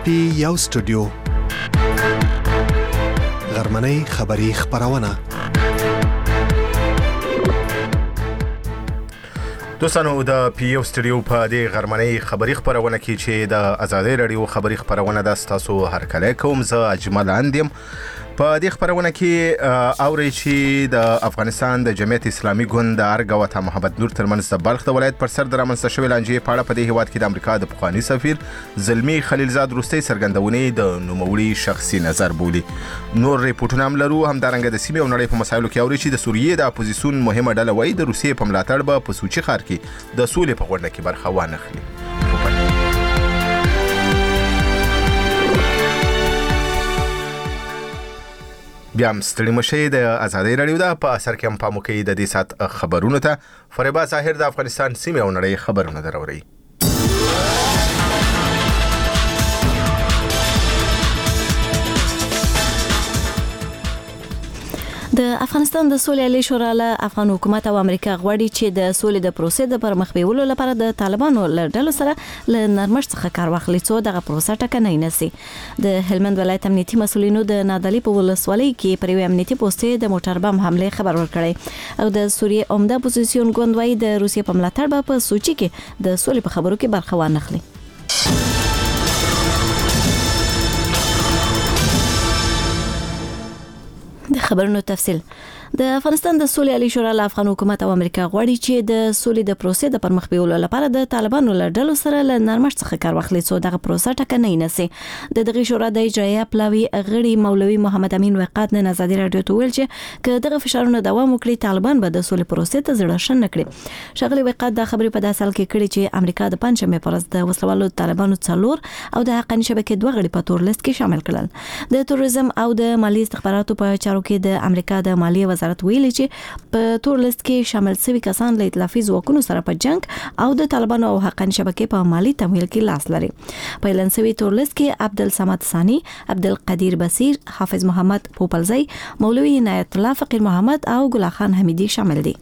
یو سټوډیو غرمنۍ خبری خبرونه دوستانو د پیو سټوډیو په دې غرمنۍ خبری خبرونه کې چې د آزادۍ رادیو خبری خبرونه د تاسو هرکله کوم زه اجمل اندیم په دې خبرونه کې اوري چې د افغانستان د جمعیت اسلامي ګوند د ارګ او محمد نور ترمنځ د بلخ د ولایت پر سر د رامنځته شوې لانجې په اړه په دې هیواد کې د امریکا د پخوانی سفیر زلمی خلیلزاد روستي څرګندونې د نوموړي شخصي نظر بولي. نور ریپورتونه هم لرو. همدارنګه د سیمې او نړۍ په مسایلو کې اوري چې د سوریې د اپوزیسیون مهمه ډله وایي د روسیې په ملاتړ به په سوچي ښار کې د سولې په غونډه کې برخه وانخلي. بیا هم ستړي مشي د آزادۍ رادیو ده په اثر کې هم پام وکړئ د دې سات خبرونو ته. فریبا ظاهر د افغانستان سیمې او نړۍ خبرونه دروري. د افغانستان د سولې عالی شورا له افغان حکومت او امریکا غواړي چې د سولې د پروسې د پرمخ بیولو لپاره د طالبانو له ډلو سره له نرمښت څخه کار واخلي څو دغه پروسه ټکنۍ نشي. د هلمند ولایت امنیتي مسولینو د نادعلي په ولسوالۍ کې پر یو امنیتي پوسټ د موټر بم حمله خبر ورکړی او د سوریې عمده اپوزیسیون ګوند وايي د روسیې په ملاتړ به په سوچي کې د سولې په خبرو کې برخه وانخلي. د خبرونو تفصیل. د افغانستان د سولې عالی شورا له افغان حکومت او امریکا غواړي چې د سولې د پروسې د پرمخ بیولو لپاره د طالبانو له ډلو سره له نرمښت څخه کار واخلي څو دغه پروسه ټکنۍ نشي. د دغه شورا د اجرایه پلاوی غړي مولوي محمد امین وقات نن آزادۍ رادیو ته ویل چې که دغه فشارونه دوام وکړي طالبان به د سولې پروسې ته زړه شن نکړي. شغله وقات د خبرې په داسل کې کړي چې امریکا د پنځمې پرز د وسلوالو طالبانو څلور او د حقاني شبکې دوه غړي په تور لیست کې شامل کړل. د توریزم او د مالی استخباراتو په چارو کې د امریکا د مالیه وزارت ویلي چې په تور لیست کې شامل شوي کسان له ائتلافي ځواکونو سره په جنگ او د طالبانو او حقاني شبکې په مالی تمویل کې لاس لري. په اعلان شوي تور لیست کې عبدالصمد ثانی، عبدالقدیر بصیر، حافظ محمد پوپلزی، مولوی عنایت الله فقیر محمد او ګل خان حمیدی شامل دي.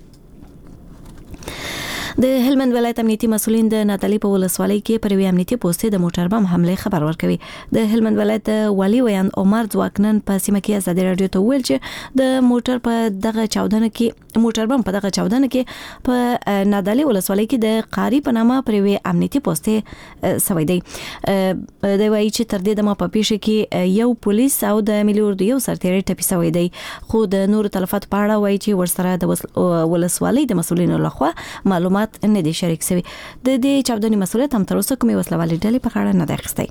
د هلمند ولایت امنیتي مسولین د نادعلي په ولسوالۍ کې پر یو امنیتي پوسټ د موټر بم حمله خبر ورکوي. د هلمند ولایت والي ویان عمر ځواکنن په سیمه کې آزادۍ رادیو ته ویل چې د موټر بم په دغه چاودنه کې په نادعلي ولسوالۍ کې د قاری په نامه پر یو امنیتي پوسټ سوی دی. د وایي چې تر دې دمه په پیښه کې یو پولیس او د ملي اردو یو سرتیری ټپي سوی دی، خو د نور تلفات په اړه وایي چې ورسره د ولسوالۍ د مسولینو لخوا معلومات نه دي شریک شوی. د دې چاودنې مسؤلیت هم تر اوسه کومې وسلوالې ډلې په غاړه نه دی اخیستی.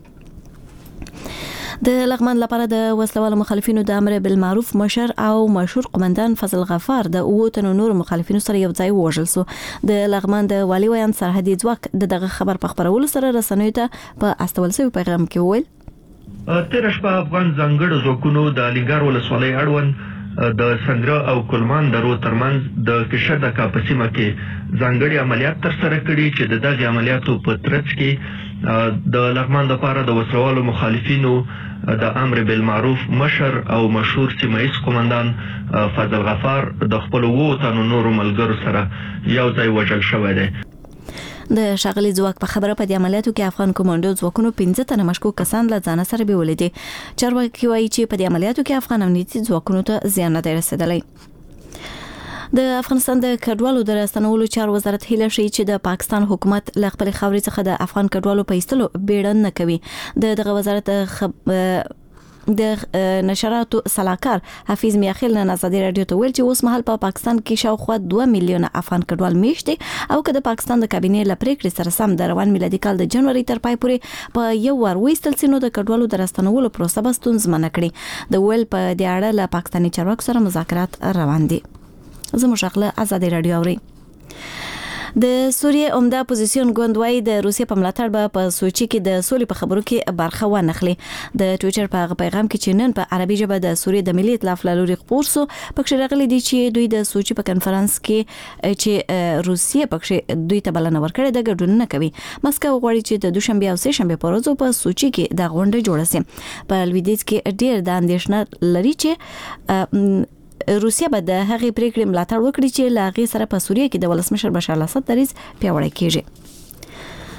د لغمان لپاره د وسلوالو مخالفینو د امر بالمعروف مشر او مشهور قومندان فضل غفار د اوتنو نور مخالفینو سره یو ځای وژل سو. د لغمان د والي ویان سرحدي ځواک دغه خبر په خبرولو سره رسنیو ته په استول شوی پیغام کې وویل تیر شپه افغان ځانګړو ځواکونو د علیګار ولسوالۍ اړوند د سنگره او کلمان درو ترمنځ د کشدکا په سیمه کې ځانګړي عملیات ترسره کړي چې د دغه عملیاتو په ترڅ کې د لغمان لپاره د وسلوالو مخالفینو د امر بالمعروف مشر او مشهور سیمایي قومندان فضل غفار د خپل وو نورو ملګرو سره یو ځای وژل شوی دی. د شاغلي ځواک په خبره په دې عملیاتو کې افغان کمانډو ځواکونو 15 تنه مشکوک کسان له ځان سره بیولې دي. چارواکي وایي چې په دې عملیاتو کې افغان امنیتي ځواکونو ته زیان نه دی رسیدلی. د افغانستان د کډوالو د راستنولو چارو وزارت هیله شي چې د پاکستان حکومت له خپل خاورې څخه د افغان کډوالو په ایستلو بیړه نه کوي. دغه وزارت د نشراتو صلاحکار حفیظ میاخیل نن آزادۍ رادیو ته ویل چې اوس مهال په پاکستان کې شاوخوا 2 میلیونه افغان کډوال میشت دي او که د پاکستان د کابینې له پریکړې سره سم د روان میلادي کال د جنوري تر پای پورې په یو ور وېستل سي نو د کډوالو د راستنولو پروسه به ستونزمنه کړي. د ویل په دې اړه له پاکستاني چارواکو سره مذاکرات روان دي. زموږ شغله آزادۍ رادیو اوري. د سوریې عمده اپوزیسیون ګوند وايي د روسیې په ملاتړ به په سوچي کې د سولې په خبرو کې برخه وانخلي. د ټوئیټر په پیغام کې چې نن په عربي ژبه د سوریې د ملي ائتلاف لوري خبر سو پکې راغلي دي چې دوی د سوچي په کانفرنس کې چې روسیې پکې دوی ته بلنه ورکړې د ګډون نه کوي. مسکو غواړي چې د دوشنبه او سه شنبه په ورځو په سوچي کې د غونډه جوړه شي. په لویدیځ کې ډېر د اندېښنه لري چې روسیا به د هغې پریکړې ملاتړ وکړي چې له هغې سره په سوریه کې د ولسمشر بشار الاسد دریځ پیاوړی کیږي.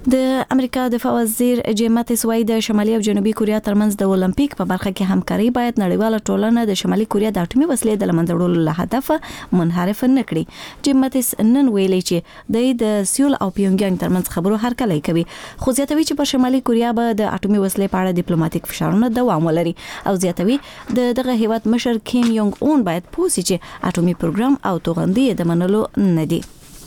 د امریکا دفاع وزیر جیم ماتیس وايي د شمالي او جنوبي کوریا ترمنځ د اولمپیک په برخه کې همکاري باید نړیواله ټولنه د شمالي کوریا د اټومي وسلې د لمنځه وړلو له هدف منحرف نه کړي. جیم ماتیس نن ویلي چې د سیول او پیونګیانګ ترمنځ خبرو هرکلی کوي، خو زیاتوي چې په شمالي کوریا به د اټومي وسلې په اړه ډیپلوماټیک فشارونه دوام ولري او زیاتوي دغه هیواد مشر کیم یونګ اون باید پوه شي چې اټومي پروګرام او توغندي د منلو نه دي.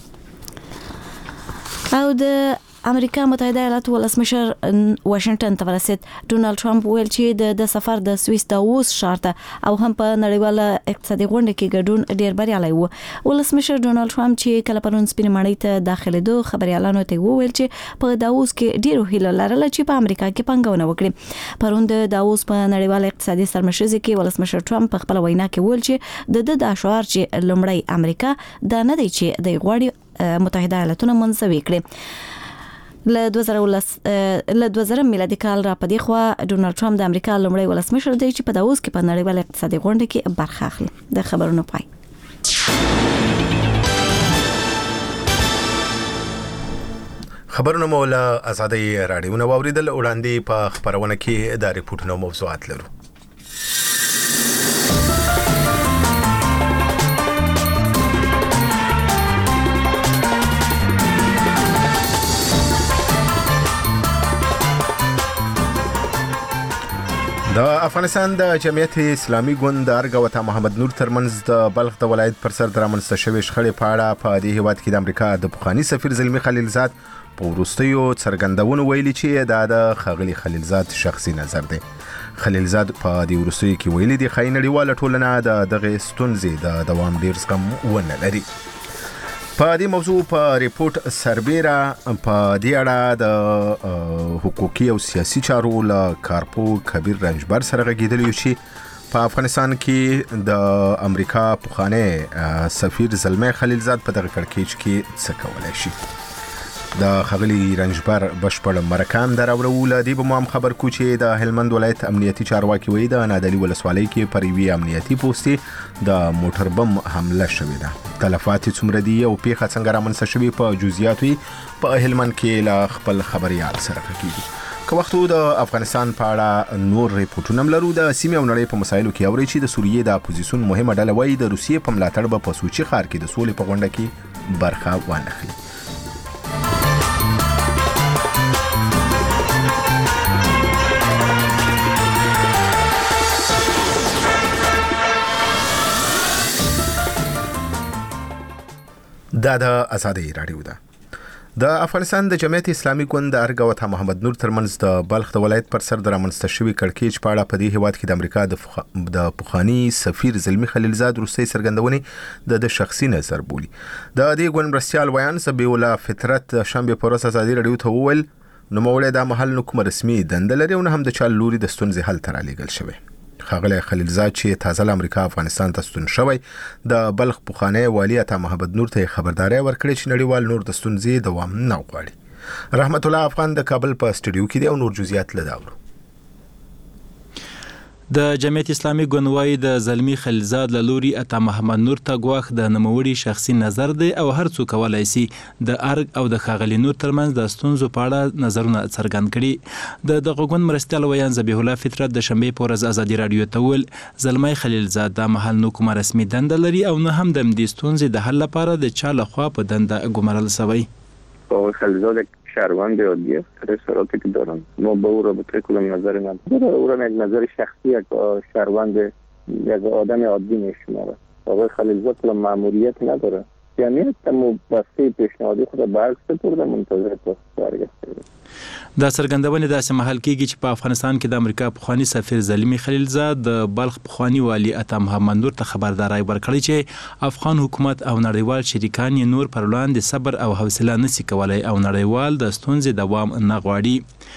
او د امریکا متحده ایالاتو ولسمشر واشنگټن ته ورسید. ډونالد ټرمپ ویل چې د سفر د سویس داووس ښار ته او هم په نړیواله اقتصادي غونډه کې ګډون ډیر بریالی و. ولسمشر ډونالد ټرمپ چې کله پرون سپین ماڼۍ ته داخليدو خبريالانو ته وویل چې په داووس کې ډیرو هیله لرله چې په امریکا کې پنګونه وکړي. پرون د داووس په نړیواله اقتصادي سرمشرۍ کې ولسمشر ټرمپ په خپل وینا کې ویل چې د شعار چې لومړی امریکا دا نه دی چې د غوړي متحده ایالاتونو منځوي کړي. له 2000 میلادي کال را پدې خو ډونالد ټرمپ د امریکا لومړی ولسمشر دی چې په داووس کې په نړیواله اقتصادي غونډه کې برخه اخلي. د خبرونو پای. خبرونه مولا آزادۍ رادیو نو اوریدل وړاندې په خبرونه کې د ریپورتونو موضوعات لرو. د افغانستان د جمعیت اسلامي ګوند د ارګ وتا محمد نور ترمنځ د بلخ د ولایت پر سر درمنسته شوی شخړې په اړه په دې هیواد کې د امریکا د پخوانی سفیر زلمی خلیلزاد په وروستیو څرګندونو ویلي چې دا د خغلی خلیلزاد شخصي نظر دی. خلیلزاد په دې وروستیو کې ویلي دی خای نړیواله ټولنه دغه ستونزې د دوام ډیر زغم ونه لري. په دې موضوع په ریپورت سربیره په دې اړه د حقوقي او سیاسي چارو له کارپو کبیر رنجبر سره غږیدلی چې په افغانستان کې د امریکا پخوانی سفیر زلمی خلیلزاد په دغه کړکېچ کې څه کولای شي. د خغلی رنجبر بشپړ مرکان دراوړو ولادي به مو خبر کو چې د هلمند ولایت امنیتي چارواکي وی د نادلی ولسوالۍ کې پریوي امنیتي پوسټي د موټر بم حمله شوې ده. تلفات څومره دي او پیښه څنګه رامنځته شوې په جزئیات په هلمند کې لا خپل خبريال سره کوي. که وختو د افغانستان په اړه نور ریپورتونه لرو. د سیمې او نړۍ په مسایلو کې اوري چې د سوریې د اپوزیسیون مهمه ډله وایي د روسیې په ملاتړ به په سوچي ښار کې د سولې په غونډه کې برخه وانخلي. دا د آزادۍ رادیو ده. د افغانستان د جمعیت اسلامي ګوند د ارګ وتا محمد نور ترمنځ د بلخ د ولایت پر سر درمنسته شوی کړکېچ په اړه په دې هیواد کې د امریکا د پخوانی سفیر زلمی خلیلزاد روسي سرګندونې د شخصي نظر بولی. د دې ګوند مرستيال ویان سبیولا فطرت شنبه پر ورځ آزادۍ رادیو ته وویل نو مولې د محل حکومت رسمي دند لري او نه هم د چا لوري د ستونزې حل تر لګل شوی. خغلی خلیلزاد چې تازه امریکا افغانستان ته ستون شوی د بلخ پخوانی والی عطا محمد نور ته خبرداري ورکړي چې نړیوال نور د ستونزې دوام نه غواړي. رحمت الله افغان د کابل په سټوډیو کې دی او نور جزئیات لداورو. د جمعیت اسلامي ګوند وايي د زلمی خلیلزاد له لوري عطا محمد نور ته ګواښ د نوموړي شخصي نظر دی او هر څوک کولای شي د ارګ او د خغلی نور ترمنځ د ستونزو په اړه نظرونه څرګند کړي. د دغه ګوند مرستيال ویان ذبیح الله فطرت د شنبه په ورځ آزادۍ رادیو ته ویل زلمی خلیلزاد د محل حکومت رسمي دند لري او نه هم د دې ستونزې د حل لپاره د چا لخوا په دند ګمارل شوی. خلیلزاد شهروند عادی است در اصلاحاتی که دارم ما با او رابطه کدام نظر ندارم. او را یک نظر شخصی یک شهروند یک آدم عادی میشمارم. آقای خلیلزاد کلا مأموریت نداره. جمعیت تم بسته پیشنهادی خود به ارګ سپرده منتظر پاسخ برگشته. دا څرګندونه داسې محل کېږي چې په افغانستان کې د امریکا پخوانی سفیر زلمی خلیلزاد د بلخ پخوانی والی عطا محمد نور ته خبرداري ورکړي چې افغان حکومت او نړیوال شریکان یې نور پر وړاندې صبر او حوصله نشي کولای او نړیوال د ستونزې دوام نه غواړي.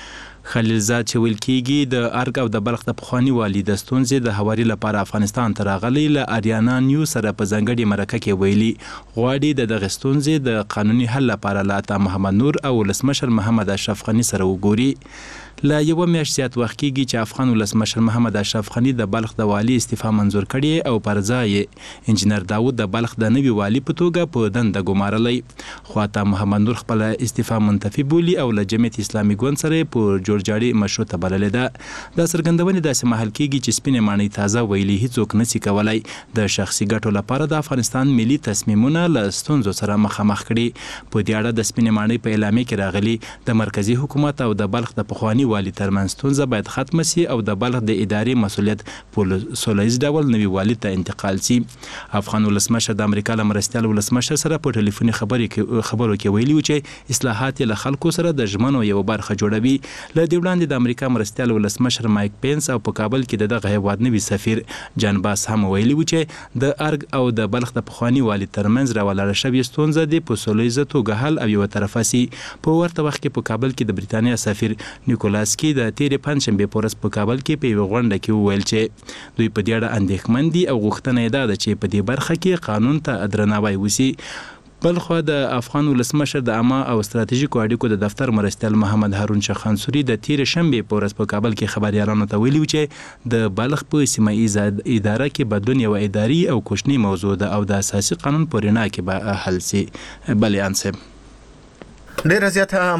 خلیلزاد چې ویل کېږي د ارګ او د بلخ د پخواني والي د ستونزې د هواري لپاره افغانستان ته راغلی له اریانا نیوز سره په ځانګړې مرکه کې ویلي غواړي د دغه ستونزې د قانوني حل لپاره له عطا محمد نور او ولسمشر محمد اشرف غني سره وګوري. له یو میاشت زیات وخت کېږي چې افغان ولسمشر محمد اشرف غني د بلخ د والي استعفا منظور کړي او پر ځای انجنیر داود د بلخ د نوي والي په توګه په دنده ګمارلی. خو عطا محمد نور خپل استعفا منتفي بولي او له جمعیت اسلامي ګوند سره په جوړجاړي مشروطه بللې ده. د څرګندونې داسې مهال کېږي چې سپینې ماڼۍ تازه ویلي هیڅوک نشي کولای د شخصي ګټو لپاره د افغانستان ملي تصمیمونه له ستونزو سره مخامخ کړي. په دې اړه د سپینې ماڼۍ په اعلامیه کې راغلي د مرکزی حکومت او د بلخ د پخواني والي ترمنځ ستونزه باید ختم شي او د بلخ د ادارې مسؤلیت په سولیز ډول نوي والي ته انتقال شي. افغان ولسمشر د امریکا له مرستیال ولسمشر سره په ټلیفوني خبرو کې ویلي و چې اصلاحات له خلکو سره د ژمنو یو برخه جوړوي. له دې وړاندې د امریکا مرستیال ولسمشر مایک پینس او په کابل کې دغه هیواد نوي سفیر جان باس هم ویلي و چې د ارګ او د بلخ د پخواني والي ترمنځ راولاړه شوې ستونزه د په سولیز توګه حل او یو طرفه سي. په ورته وخت کې په کابل کې د بریتانیا سفیر نیکولاس کی د تیرې پنځشنبې په ورځ په کابل کې په یوه غونډه کې وویل چې دوی په دې اړه اندېښمن دي او غوښتنه یې دا ده چې په دې برخه کې قانون ته درناوی وشي. بلخوا د افغان ولسمشر د عامه او ستراتیژیکو اړیکو د دفتر مرستیال محمد هارون شخانسوري د تیرې شنبې په ورځ په کابل کې خبریالانو ته ویلي چې د بلخ په سیمه ایزه اداره کې بدلون یوه اداري او کوچنۍ موضوع ده او د اساسي قانون په رڼا کې به حل سي. بلې انصب ډیره زیاته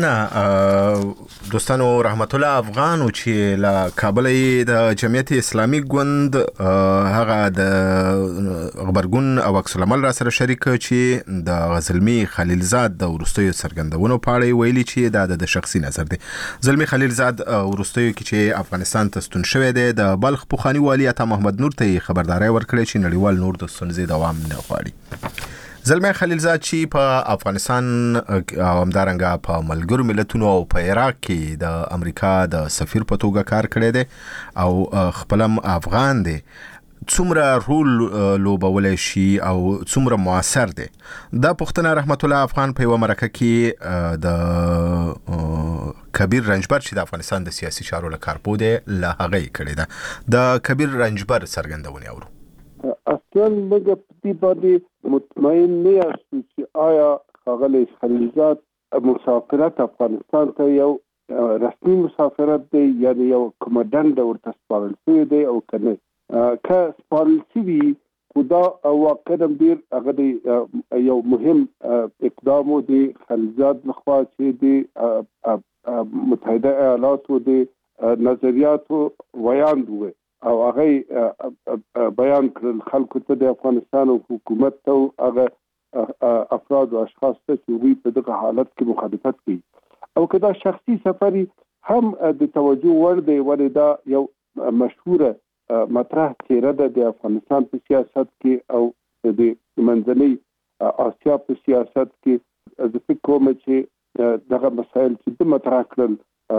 مننه دوستانو. رحمت الله افغان چې له کابل د جمعیت اسلامي ګوند هغه د خبرګون او عکس العمل را سره شریک چې د زلمی خلیلزاد د ورستیو څرګندونو په اړه ویلي چې دا د شخصي نظر دی. زلمی خلیلزاد ورستیو کې چې افغانستان ته ستون شوی دی د بلخ پخواني والي عطا محمد نور ته خبرداري ورکړې چې نړیوال نور د ستونزې دوام نه غواړي. زلمی خلیلزاد چې په افغانستان او همدارنګه په ملګرو ملتونو او په عراق کې د امریکا د سفیر په توګه کار کړی دی او خپلم افغان دی، څومره رول لوبولی شي او څومره موثر دی؟ دا پوښتنه رحمت الله افغان په یوه مرکه کې د کبیر رنجبر چې د افغانستان د سیاسي چارو له کارپوه دی له هغه یې کړې ده. د کبیر رنجبر څرګندونې اورو. اصلا موږ په دې باندې مطمئن نه یاستو چې آیا ښاغلی خلیلزاد مسافرت افغانستان ته یو رسمي مسافرت دی یعنی یو کومه دنده ورته سپارل شوې دی او که نه. که سپارل شوي خو دا واقعا ډېر هغه یو مهم اقدام و د خلیلزاد لخوا چې د متحده ایالاتو د نظریاتو ویاند و او هغه بیان کړل خلکو ته د افغانستان حکومت ته هغه افراد او اشخاص ته چې دوی په دغه حالت کې مخالفت کوي او که دا شخصي سفري هم د توجه وړ دی ولې دا یو مشهوره مطرح څیره ده د افغانستان په سیاست کې او د منځنۍ اسیا په سیاست کې. زه فکر کوم چې دغه مسایل چې د مطرح کړل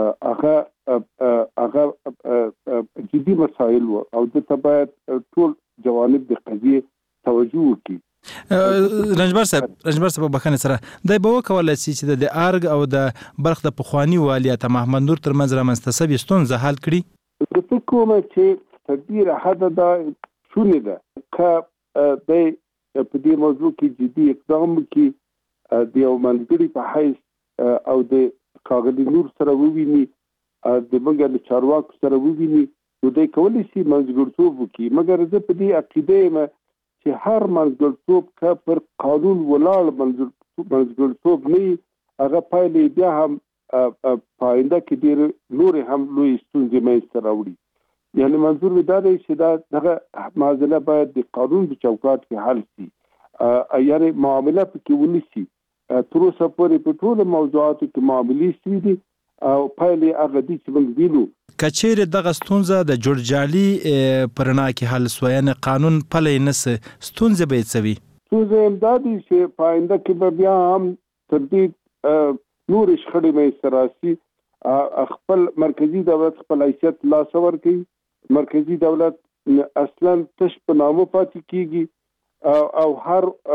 هغه جدي مسایل و او دته باید ټول جوانب د قضیه توجه وکړي. رنجبر صاحب بخښنې سره دا به وکولای شي چې د ارګ او د بلخ د پخواني والي عطا محمد نور ترمنځ رامنځته شوې ستونزه حل کړي؟ زه فکر کوم چې تر ډېره حده دا شونې ده که دی په دې موضوع کې جدي اقدام وکړي د یو ملګري په حیث او د ښاغلي نور سره وویني د موږ له چارواکو سره وویني نو دی کولی شي منځګړیتوب وکړي. مګر زه په دې عقیده یم چې هر منځګړیتوب که پر قانون ولاړ منځګړیتوب نه وي هغه پایلې بیا هم په آینده کې ډېرې نورې هم لویې ستونزې منځته راوړي. یعنې منظور مې دا دی چې دغه معضله باید د قانون په چوکاټ کې حل شي یعنې معامله پکې ونیسي. تر اوسه پورې په ټولو موضوعاتو کې معاملې شوي دي او پایلې هغه دي چې موږ وینو. که چیرې دغه ستونزه د جوړجالي په رڼا کې حل شوه یعنې قانون پلی نه سه ستونزې به یې څه وي؟ ستونزه یې دا دي چې په آینده کې به بیا هم تر دې نورې شخړې منځته راشي. خپل مرکزي دولت خپل حیثیت لاسه ورکوي. مرکزي دولت اصلا تش په نامه پاتې کیږي او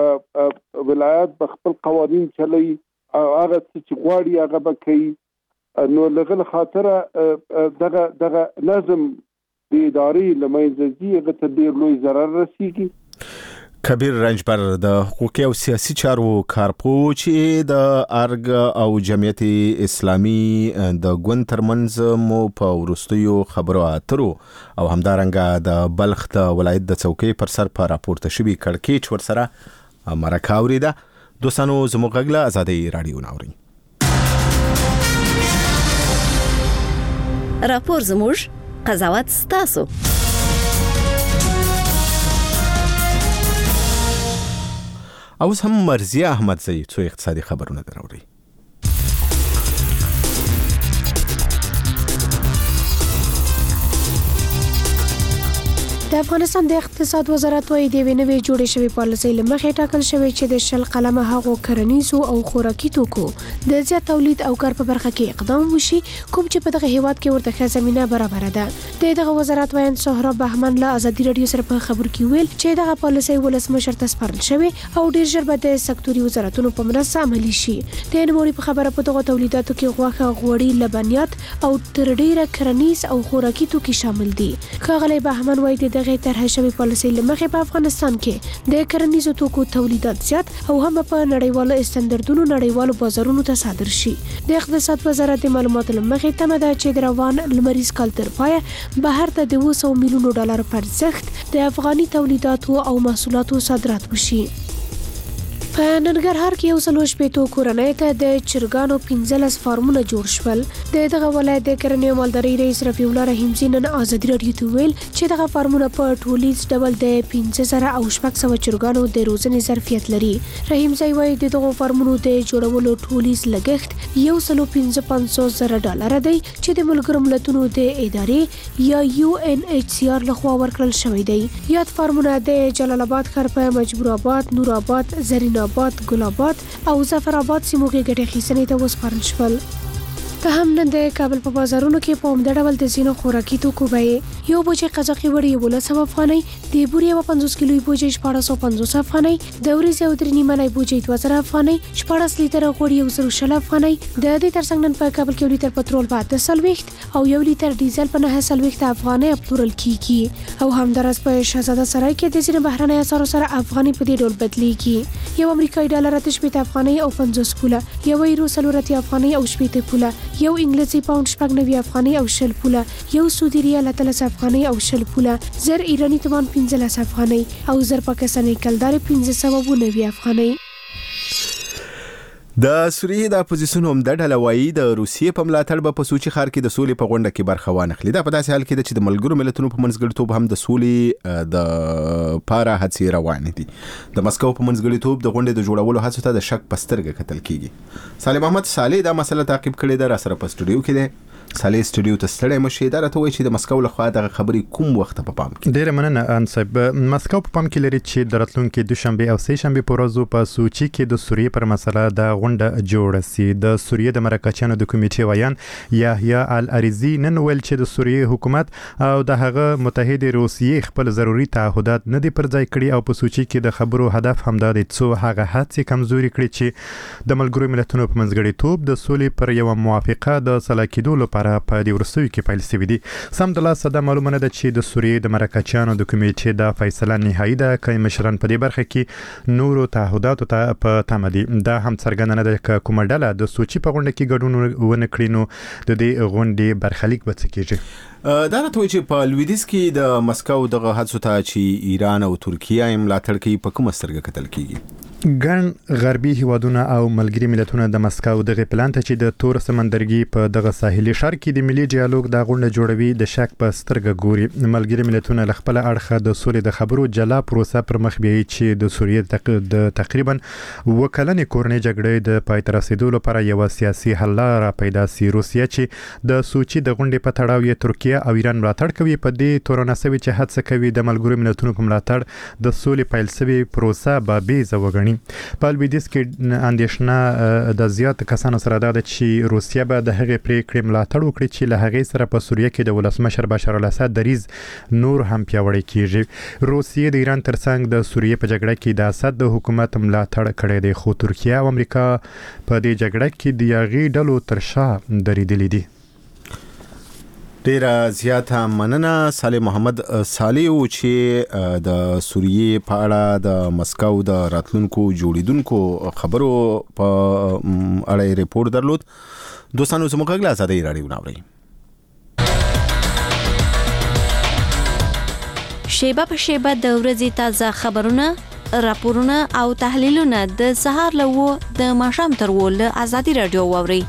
هر ولایت به خپل قوانین چلوي او هغه څه چې غواړي هغه به کوي نو لغه خاطر دغه لازم د ادارې لمنځي غته ډیر لوی ضرر رسیږي. کبیر رنجبر د حقوقي او سیاسي چارو کارپو چې د ارګ او جمعیت اسلامي د ګوند ترمنځ مو په ورستیو خبرو اترو او همدارنګه د بلخ د ولایت د څوکۍ پر سر په راپورته شوی کړکېچ ورسره مرکه اوریده. دوستانو زموږ غږ له آزادۍ رادیو ناوري. راپور زموږ قضاوت ستاسو. اوس هم مرزیه احمدزی څو اقتصادي خبرونه دراوړي. د افغانستان د اقتصاد وزارت وايي د نوې جوړې شوی پالیسۍ لمخې ټاکل شوی چې د 10 قلمه هغو کرنیزو او خوراکي توکو د زیات تولید او کار په برخه کې اقدام وشي کوم چې په دغه هیواد کې ورته ښه زمينه برابر ده. دغه وزارت وایي سهراب بهمن له آزادي رادیو سره په خبر کې ویل چې دغه پالیسۍ ولسمشر ته سپارل شوی او ډیر ژر به د سکتوري وزارتونو په مرسته عملي شي. د نموري په خبره په دغه تولیداتو کې غوښه، غوړي، لبنیات او تر ډیره کرنیز او خوراکي توکي شامل دي. ښاغلی بهمن وایي دغه طرح شوی پالیسۍ لمخې په افغانستان کې د کرنیزو توکو تولیدات زیات او هم په نړیوالو استانداردونو نړیوالو بازارونو ته صادر شي. د اقتصاد وزارت د معلوماتو لمخې تمه ده چې د روان لمریز کال تر پایه بهر ته د 200 میلیونو ډالر په ارزښت د افغاني تولیداتو او محصولاتو صادرات وشي. په ننګرهار کې یو سلوش پیتو کورنۍ ته د چرګانو 15 فارمونه جوړ شول. دغه ولایت د کرنې او مالدارۍ رئیس رفیع الله رحیمزی نن آزادي رادیو ته ویل چې دغه فارمونه په ټولیز ډول د 15000 او 600 چرګانو د روزنې ظرفیت لري. رحیمزی وایي دغه فارمونو د جوړولو ټولیز لګښت $155,000 دی چې د ملګرو ملتونو د ادارې یا UNHCR لخوا ورکړل شوی دی. یاد فارمونه د جلال آباد ښار په مجبور آباد، نور آباد، زرین آباد، ګل آباد او ظفر آباد سیمو کې ګټه اخیستنې ته وسپارل شول. ته هم نن د کابل په بازارونو کې په همدې ډول د ځینو خوراکي توکو بیې یو بوجۍ قزاقي وړۍ 1100 افغانۍ، د بورې 50 کیلوي بوجۍ 1450 افغانۍ، د وریځې او درې نیمه بوجۍ 2000 افغانۍ، 14 لیتره غوړي 110 افغانۍ. د دې ترڅنګ نن په کابل کې 1 لیتر پټرول په 840 او 1 لیتر ډیزل په 940 افغانۍ پلورل کیږي. او همدارس په شهزاده سرای کې د ځینو بهرنۍ اسعارو سره افغانۍ په دې ډول بدلیږي. یو امریکایي ډالر 8 افغانۍ او 50 پوله، یو یورو 40 افغانۍ او 8 پوله، یو انګلیسي پاوند 90 افغانۍ او 20 پوله، یو سعودي ریال 13 افغانۍ او 20 پوله، زر ایرانی تومان 15 افغانۍ او زر پاکستاني کلدار 1590 افغانۍ. د سوریې د اپوزیسیون عمده ډله وایي د روسیې په ملاتړ به په سوچي ښار کې د سولې په غونډه کې برخه وانخلي. دا په داسې حال کې ده چې د ملګرو ملتونو په منځګړیتوب هم د سولې د پاره هڅې روانې دي. د مسکو په منځګړیتوب د غونډې د جوړولو هڅو ته د شک په سترګه کتل کیږي. سالم احمد صالح دا مسله تعقیب کړې ده، را سره په سټوډیو کې ده. صالح سټوډیو ته ستړی مشي دا راته وایي چې د مسکو لخوا دغه خبرې کوم وخت په پام کې. ډیره مننه انصب. مسکو په پام کې لري چې د راتلونکي دوشنبه او سه شنبه په ورځو په سوچي کې د سوریې پر مسله د غونډه جوړه سي. د سوریې د مرکچیانو د کمیټې ویان یحیی العریزی نن ویل چې د سوریې حکومت او د هغه متحد روسیې خپل ضروري تعهدات نه دي پر ځای کړي او په سوچي کې د خبرو هدف همدا دی څو هغه هڅې کمزوري کړي چې د ملګرو ملتونو په منځګړیتوب د سولې پر یو موافقه د سلا کېدو لپاره په دې ورستیو کې پیل شوی دی. سم د لاسه د معلومه نه ده چې د سوریې د مرکچیانو د کمیټې د فیصله نهایی ده که مشران په دې برخه کې نورو تعهداتو ته په تمه دي. دا هم څرګنده نه ده که کومه ډله د سوچي په غونډه کې ګډون ونه کړي نو د دې غونډې برخلیک به څه کېږي. دا راته وایي چې په لویدیځ کې د مسکو دغه هڅو ته چې ایران او ترکیه یې ملاتړ کوي په کومه سترګه کتل کیږي. ګڼ غربي هیوادونه او ملګري ملتونه د مسکو دغه پلان ته چې د تور سمندرګي په دغه ساحلي ښار کې د ملي ډیالوګ د غونډه جوړوي د شک په سترګه ګوري. ملګري ملتونه له خپل اړخه د سولې د خبرو جلا پروسه پر مخ بیايي چې د سوریې د تقریبا وکلنې کورنۍ جګړې د پای ته رسیدو لپاره یو سیاسي حل را پیدا سي. روسیه چې د سوچي د غونډې په تړاو یې ترکیه او ایران ملاتړ کوي په دې تورونه سوي چې هڅه کوي د ملګرو ملتونو په ملاتړ د سولې پیل سوي پروسه به بې ځوګني ګڼي. په لویدیځ کې اندېښنه د زیات کسانو سره ده چې روسیه به د هغې پریکړې ملاتړ وکړي چې له هغې سره په سوریه کې د ولسمشر بشار الاسد دریځ نور هم پیاوړی کیږي. روسیه د ایران ترڅنګ د سوریه په جګړه کې د اسد د حکومت ملاتړ کړی دی، خو ترکیه او امریکا په دې جګړه کې د هغې ډلو تر شا درېدلي دي. ډیره زیاته مننه صالح محمد صالح چې د سوریه په اړه د مسکو د راتلونکو جوړیدونکو خبرو په اړه ریپورت درلود. دوستانو زموږ غږ له آزادۍ راډیو ناوړئ. شیبه په شیبه د ورځې تازه خبرونه، راپورونه او تحلیلونه د سهار له 9 د ماښام تر 10 له آزادۍ راډیو واورئ.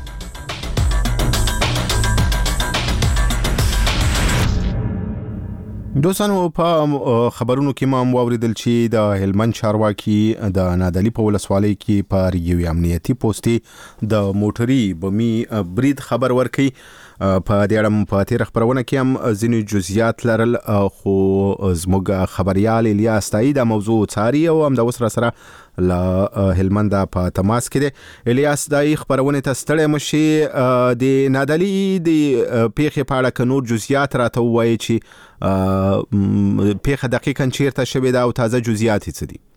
دوستانو په خبرونو کې ما واوریدل چې د هلمند چارواکي د نادعلي په ولسوالۍ کې پر یو امنیتي پوسټي د موټري بمي برید خبر ورکړي. په دې اړه په تیر خبرونه کې هم ځینې جزئیات لرل، خو زموږ خبريال الیاس تایید د موضوع څاري او هم د وسره سره له هلمند په تماس کې دی. الیاس دای خبرونه ته ستړی مشي د نادعلي د پیښې په اړه ک نور جزئیات راته وایي چې پیښه دقیقاً چیرته شوې ده او تازه جزئیات څه دي؟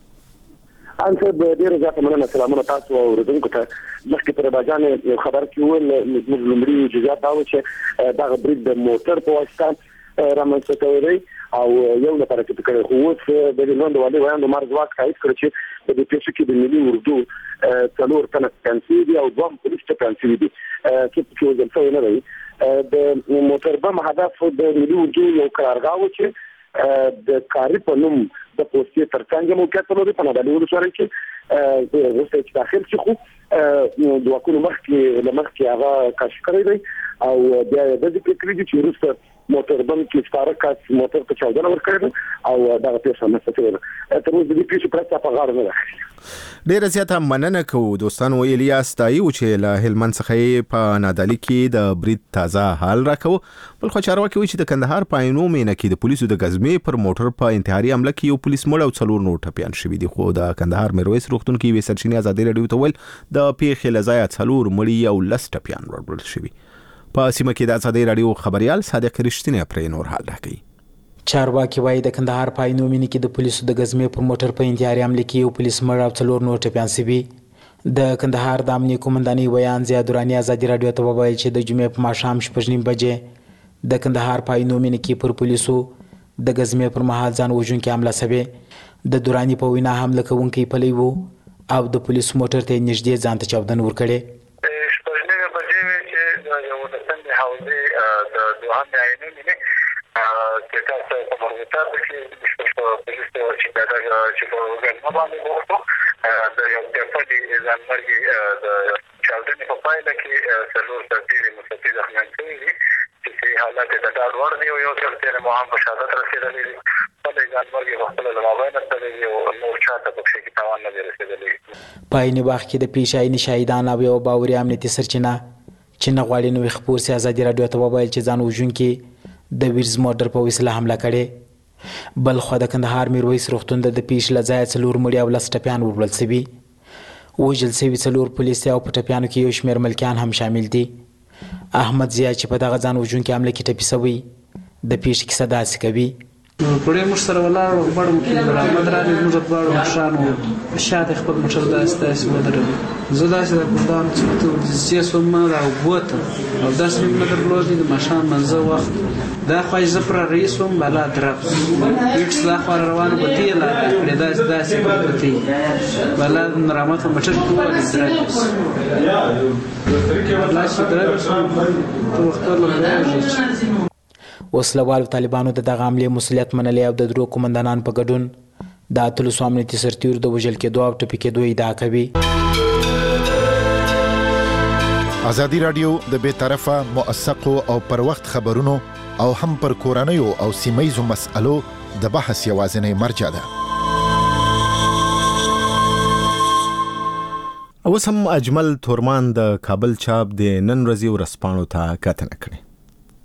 انته د ډیره ځکه مننه سلامونه تاسو او ورته ته مخکې پر باجان یو خبر کې ول مزلمري جزئیات دا و چې دا برید د موټر په واسطه رامنځته کوي او یو لپاره چې کړي خو اوس د هلمند والي وایي مرز واک تایید کړی چې د پیښې کې د ملي اردو څلور تنه کانسي او دوه پولیس ته کانسي دي چې په ځل نه دی د موټر بم هدف د ملي اردو یو قرارګاه و چې د کاری په نوم د پوسټي ترڅنګ موقعیت لري په نادعلي ولسوالۍ کې د روسي داخل چې خو د وکولو مخکې هغه کشف کړی دی او بیا د دې فکرې چې روسي موټر بم کې ستاره کاس موټر ته چاودنه ورکړه او دا پیښه مسته تر اوسه د پیښې پرته په غاړه نه ده. ډیره زیاته مننه کوو دوستانو. الیاس تایي چې له هلمند څخه په نادعلي کې د برید تازه حال راکو. بل خو چارواکي وایي چې د کندهار په عینو مینه کې د پولیسو د غزمې پر موټر په انتحاري حمله کې یو پولیس مړ او 4 نور ټپیان شوي دي. خو د کندهار میرویس روغتون کې وې سرچینې آزادۍ راډیو ته ویل د پیښې لزایا 4 مړي او 10 ټپیان ورکړل شوي. په سیمه کې د آزادۍ راډیو خبريال صادق رښتینی پرې نور حال راکړي. چارواکي وایي د کندهار په عینو مینه کې د پولیسو د غزمې پر موټر په انتحاري حمله کې یو پولیس مړ او 4 نور ټپیان شوي. د کندهار د امنیه قومندانۍ بیان زیاد دوراني آزادۍ راډیو ته وویل چې د جمعې په ماښام 6:30 بجې د کندهار په عینو مینه کې پر پولیسو د غزمې پر مهال ځان وژونکې حمله شوې. د دوراني په وینا حمله کوونکی پلی وو او د پولیسو موټر ته نږدې ځان ته چاودنه ورکړې. دوام عینو مینه چې تاسو په مربوطه کې د پولیس چې دا چې په وګړو باندې وو د یو ټپلي ځانمرګي د چاودنې په پایله کې څلور سرتیري مستفید ځخمن شوي دي چې حالات د ډاډ وړ دي او یو سرتیر مو هم په شهادت رسېدلی دي. په ځانمرګي خپل له مابین سره یو نور چاته په کې تاوان نه رسېدلی. په عین وخت کې د پیښې شاهدان او یو باوري امنیتي سرچینه چې نه غواړي نو خبر سي آزادۍ راډیو ته وویل چې ځان وژونکي د ویرز موټر په وسیله حمله کړې. بل خو د کندهار میرویس روغتون د پیښې لځای 4 مړي او 10 ټپیان وړل شوي. وژل شوي 4 پولیس او په ټپیانو کې یو شمېر ملکیان هم شامل دي. احمد زیا چې په دغه ځان وژونکي حمله کې ټپي شوی د پیښې کیسه داسې کوي. پړې موږ سره ولاړ بڑ مو برابر راځي موږ په اړه مشرانو شاته خپل موټر داسې ودرې زه داسې د ګردان چې چې سوم را وبوت او داسې موږ درلودي د ماشام منځه وخت دا خو یې زپر رئیسوم بلا درب هیڅ لا خو روانه بتی لا پړې داسې بتی بلا رحمت موټر کوه درب لا شي درب تو وخت له وسلوال طالبانو د دغه عملي مسؤلیت منلي او د درو قومندانان په ګډون د اتلس امنیتي سرتیرو د وژل کېدو او ټپي کېدو ادعا کوي. ازادي راډیو د بې طرفه موثقو او پر وخت خبرونو او هم پر کورنیو او سیمایزو مسألو د بحث یوازینی مرجع ده. اوس هم اجمل تورمان د کابل چاپ د نن ورځې ورځپاڼو ته کتنه کړې.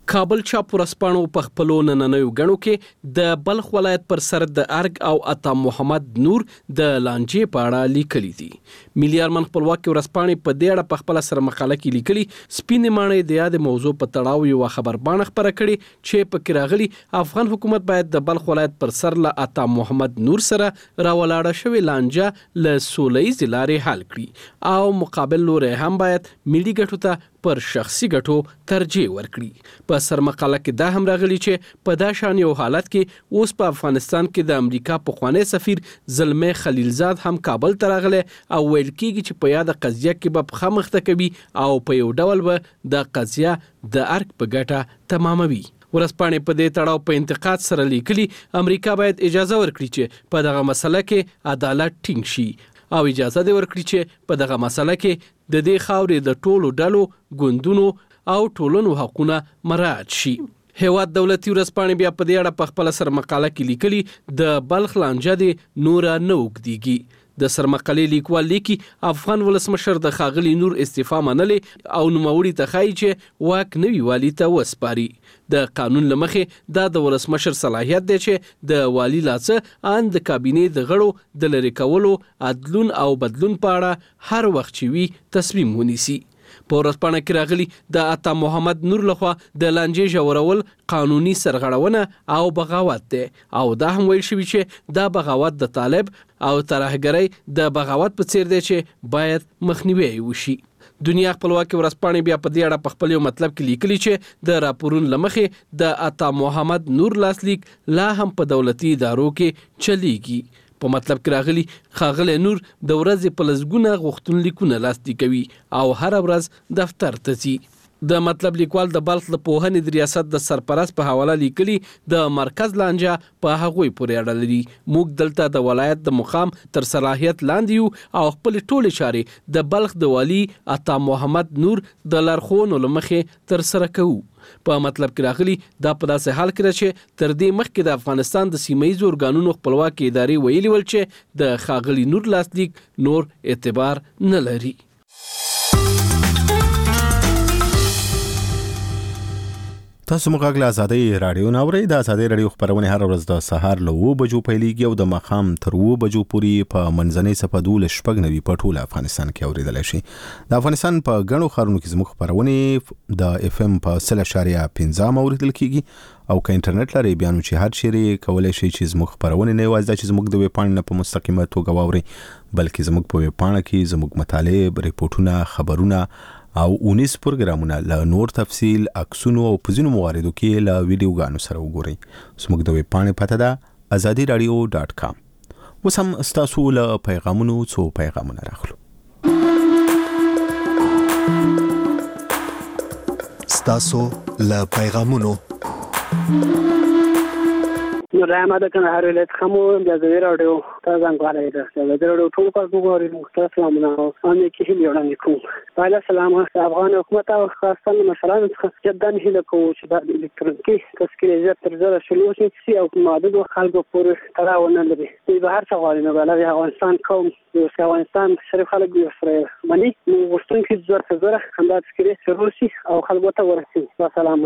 کابل چاپ ورسپانو په خپلو نننیو غړو کې د بلخ ولایت پر سر د ارګ او عطا محمد نور د لانجې په اړه لیکلي دي. ملي ارمان خپلواکي ورسپانې په دې اړه په خپل سره مقاله کې لیکلي سپینې ماڼۍ د یاد موضوع په تړاو یو خبربانه خبره کړي چې په کې راغلي افغان حکومت باید د بلخ ولایت پر سر له عطا محمد نور سره راولاړه شوې لانجه له سوله‌ییز لارې حل کړي او مقابل لوري هم باید ملي ګټو ته پر شخصي ګټو ترجیح ورکړي. په سر مقاله کې دا هم راغلي چې په دا شان یو حالت کې اوس په افغانستان کې د امریکا پخوانی سفیر زلمي خلیلزاد هم کابل ته راغلی او ویل کېږي چې په یاده قضیه کې به پخه مخته کوي او په یو ډول به د قضیه د ارګ په ګټه تماموي. ورسپانې په دې تړاو په انتقاد سره لیکلي امریکا باید اجازه ورکړي چې په دغه مسله کې عدالت ټینګ شي او اجازه دې ورکړي چې په دغه مسله کې د دې خاورې د ټولو ډلو ګوندونو او ټولنو حقونه مراعات شي. هیواد دولتي ورسپانې بیا په دې اړه په خپل سر مقاله کې لیکلي د بلخ لانجه دې نوره نه اوږدېږي. د سرمقالې لیکوال لیکي افغان ولسمشر د ښاغلي نور استعفا منلې او نوموړي ته ښایي چې واک نوي والي ته وسپاري. د قانون له مخې دا د ولسمشر صلاحیت دی چې د والي لاڅه ان د کابینې د غړو د لرې کولو عدلون او بدلون په اړه هر وخت چې وي تصمیم ونیسي. په ورځپاڼه کې راغلي د عطا محمد نور لخوا د لانجې ژورول قانوني سرغړونه او بغاوت دی او دا هم ویل شوي چې دا بغاوت د طالب او ترهګرۍ د بغاوت په څیر دی چې باید مخنیوي وشي. دنیا خپلواکي ورځپاڼې بیا په دې اړه په خپل یو مطلب کې لیکلي چې د راپورونو له مخې د عطا محمد نور لاسلیک لا هم په دولتي ادارو کې چلیږي. په مطلب کې راغلي ښاغلی نور د ورځې په لسګونه غوښتنلیکونه لاسلیکوي او هر ورځ دفتر ته ځي. د مطلب لیکوال د بلخ د پوهنې د ریاست د سرپرست په حواله لیکلي د مرکز لانجه په هغوی پورې اړه لري. موږ دلته د ولایت د مقام تر صلاحیت لاندې یو او خپل ټولې چارې د بلخ د والي عطا محمد نور د لارښوونو له مخې تر سره کوو. په مطلب کې راغلي دا په داسې حال کې چې تر دې مخکې د افغانستان د سیمه‌ییزو ارګانونو خپلواکي ادارې ویلي ول چې د ښاغلي نور لاسلیک نور اعتبار نه لري. تاسو موږ له آزادۍ رادیو ناوړئ. د آزادۍ رادیو خبرونه هر ورځ د سهار له 9 بجو پیلېږي او د ماښام تر 9 بجو پورې په منځنۍ صفحه 12 په ټول افغانستان کې اوریدلای شي. د افغانستان په ګڼو ښارونو کې زموږ خبرونه د اف ام په 0.15 اوریدل کیږي او که انټرنیټ لري بیا نو چې هر چیرې کولای شي چې زموږ خبرونه نه یوازې چې زموږ د ویب پاڼې نه په مستقیمه توګه واوري بلکې زموږ په ویب پاڼه کې زموږ مطالب، ریپورتونه، خبرونه او 19 پروګرامونه له نور تفصیل، عکسونو او په ځینو مواردو کې له ویډیوګانو سره وګورئ. زموږ د ویب پاڼې پته ده azadiradio.com. اوس هم ستاسو له پیغامونو څو پیغامونه راخلو. ستاسو له پیغامونو نور احمد کندهار ولایت خمو د آزادۍ راډیو ته زنګ وهلی ده. د آزادۍ راډیو ټول خلکو ګوري مختلف سلامونه او امنیت کې هیلې وړاندې کوم. پایله سلام افغان حکومت او خاصه مشرانو څخه جدا هیله کوو چې د الکترونیکي تذکرې زیات تر زره شلو شي او محدودو خلکو پورې تړاو ونه لري. دوی به هر څه غواړي نو بلغې افغانستان قوم د افغانستان شریف خلک دوی سره مني نو غوښتونکي زر تر زره همدا تذکرې شروع شي او خلکو ته ورسي. سلام.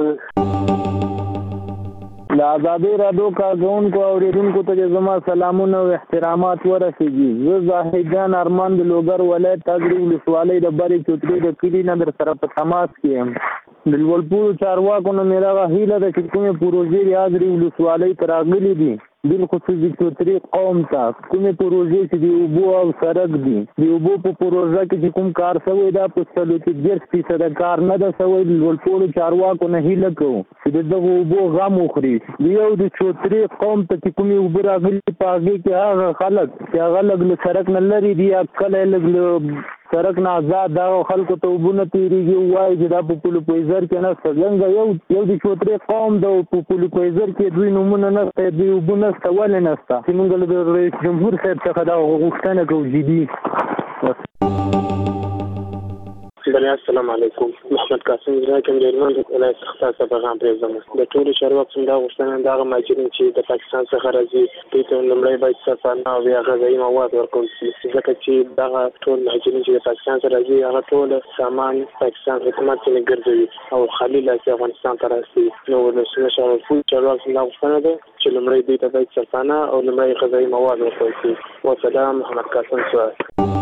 د آزادۍ راډیو کارکونکو او اوریدونکو ته زما سلامونه او احترامات ورسیږي. زه زاهد جان ارمان د لوګر ولایت تاګری ولسوالۍ د بری چوتري د کلی نه در سره په تماس کې یم. د لوړپوړو چارواکو نه مې دغه هیله ده چې کومې پروژې د اګري ولسوالۍ ته راغلي دي بالخصوص د چوتري قوم ته کومې پروژې چې د اوبو او سړک دي د اوبو په پروژه کې چې کوم کار شوی دا په 30% کار نه ده شوی. د لوړپوړو چارواکو نه هیله کوو چې د دغه اوبو غم وخوري. یو د چوتري قوم ته چې کومې اوبه راغلي په هغې کې هغه خلک چې هغه لږ له سړک نه لرې دي یا کله لږ له سړک نه آزاد دغه خلکو ته اوبه نه تېرېږي وایي چې دا په پولوپویزر کې نشته. څنګه یو د چوتري قوم د په پولوپویزر کې دوی نومونه نشته دوی اوبه نشته ولې نشته چې موږ له رئیس جمهور صاحب څخه دا غوښتنه کوو جدي. بله السلام علیکم محمد قاسم زاکم د هلمند ولایت څخه پیغام پرېږدم د ټولو چارواکو دا غوښتنه دغه مهاجرین چې د پاکستان څخه راځي دوی ته لومړی باید صرفانه او یا غذایي مواد ورکړل شي ځکه چې دغه ټول مهاجرین چې د پاکستان څخه راځي هغه ټول سامان پاکستان حکومت ته ګرځوي او خالي لاس افغانستان ته راځي نو ولسمشر شاه چارواکو دا غوښتنه ده چې لومړی دوی ته باید صرفانه او لومړی غذایي مواد ورکړل شي والسلام محمد قاسم سوال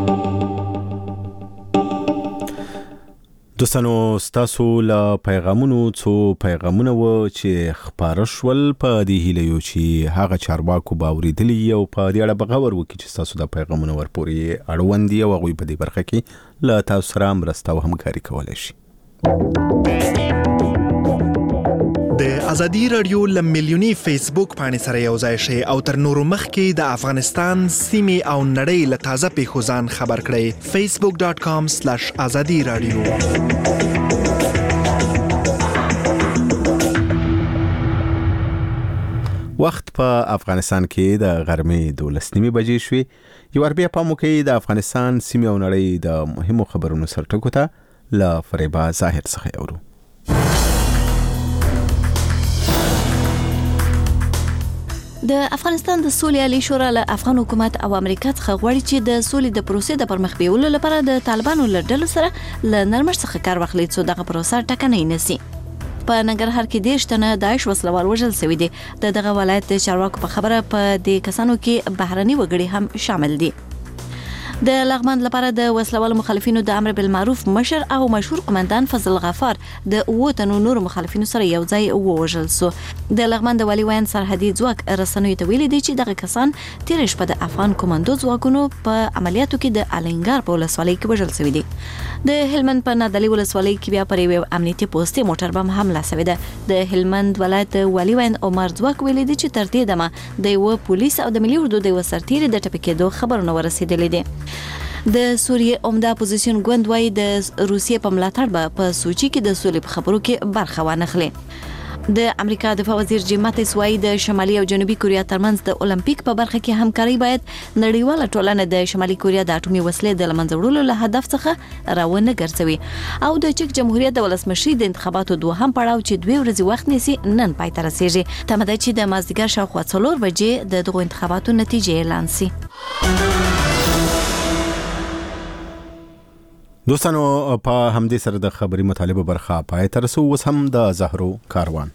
دوستانو ستاسو له پیغامونو څو پیغامونه و چې خبر شول په دې هیله یو چې هغه چارواکو باوریدلی او په دې اړه بغور وکړي چې تاسو د پیغامونو ورپورې اړوند دي او هغوی په دې برخه کې له تاسو سره مرسته او همکاري کولای شي. د ازادي رادیو ل ملیونی فیسبوک باندې سره یو ځای شي او تر نورو مخکې د افغانستان سیمې او نړۍ له تازه پیښو ځان خبر کړئ. facebook.com/azadi radio. وخت په افغانستان کې د غرمې 12 بجې شوې. یو بیا په موقع د افغانستان سیمې او نړۍ د مهمو خبرونو سرټکو ته ل فریبا ظاهر څخه اورو. د افغانستان د سولې عالی شورا له افغان حکومت او امریکا څخه غواړي چې د سولې د پروسې د پرمخ بیولو لپاره د طالبانو له ډلو سره له نرمښت څخه کار واخلي څو دغه پروسه ټکنۍ نشي. په ننګرهار کې 10 تنه داعش وسلوال وژل شوي دي. دغه ولایت د چارواکو په خبره په دې کسانو کې بهرني وګړي هم شامل دي. د لغمان لپاره د وسلوالو مخالفینو د امر بالمعروف مشر او مشهور قومندان فضل غفار د 9 تنو نور مخالفینو سره یو ځای ووژل شو. د لغمان د والي وین سرحدي ځواک رسنیو ته ویلي دي چې دغه کسان تیر شپه د افغان کمانډو ځواکونو په عملیاتو کې د الینګار په ولسوالۍ کې وژل شوي دي. د هلمند په نادعلي ولسوالۍ کې بیا پر یو امنیتي پوسټي موټر بم حمله شوې ده. د هلمند ولایت والي وین عمر ځواک ویلي دي چې تر دې دمه د یو پولیس او د ملي اردو د وسرتيري د ټپکېدو خبرونه ورسېدلې دي. د سوریه عمده اپوزیشن ګوند وايي د روسیې په ملاتړ به په سوچي کې د سولې په خبرو کې برخه وانخلي. د امریکا دفاع وزیر جیم ماتیس وايي د شمالي او جنوبي کوریا ترمنځ د اولمپیک په برخه کې همکاري باید نړیواله ټولنه د شمالي کوریا د اټومي وسلې د لمنځه وړلو له هدف څخه راونه ګرځوي. او د چک جمهوریت د ولسمشي د انتخاباتو دوهم پړاو چې 2 ورځې وخت نیسي نن پای ته رسیږي. تمه ده چې د مازدیګر شاوخوا 4 بجې د دغو انتخاباتو نتیجې اعلان شي. دوستانو په همدې سره د خبري مطالبه برخه پای ته رسو. اوس هم د زهرو کاروان.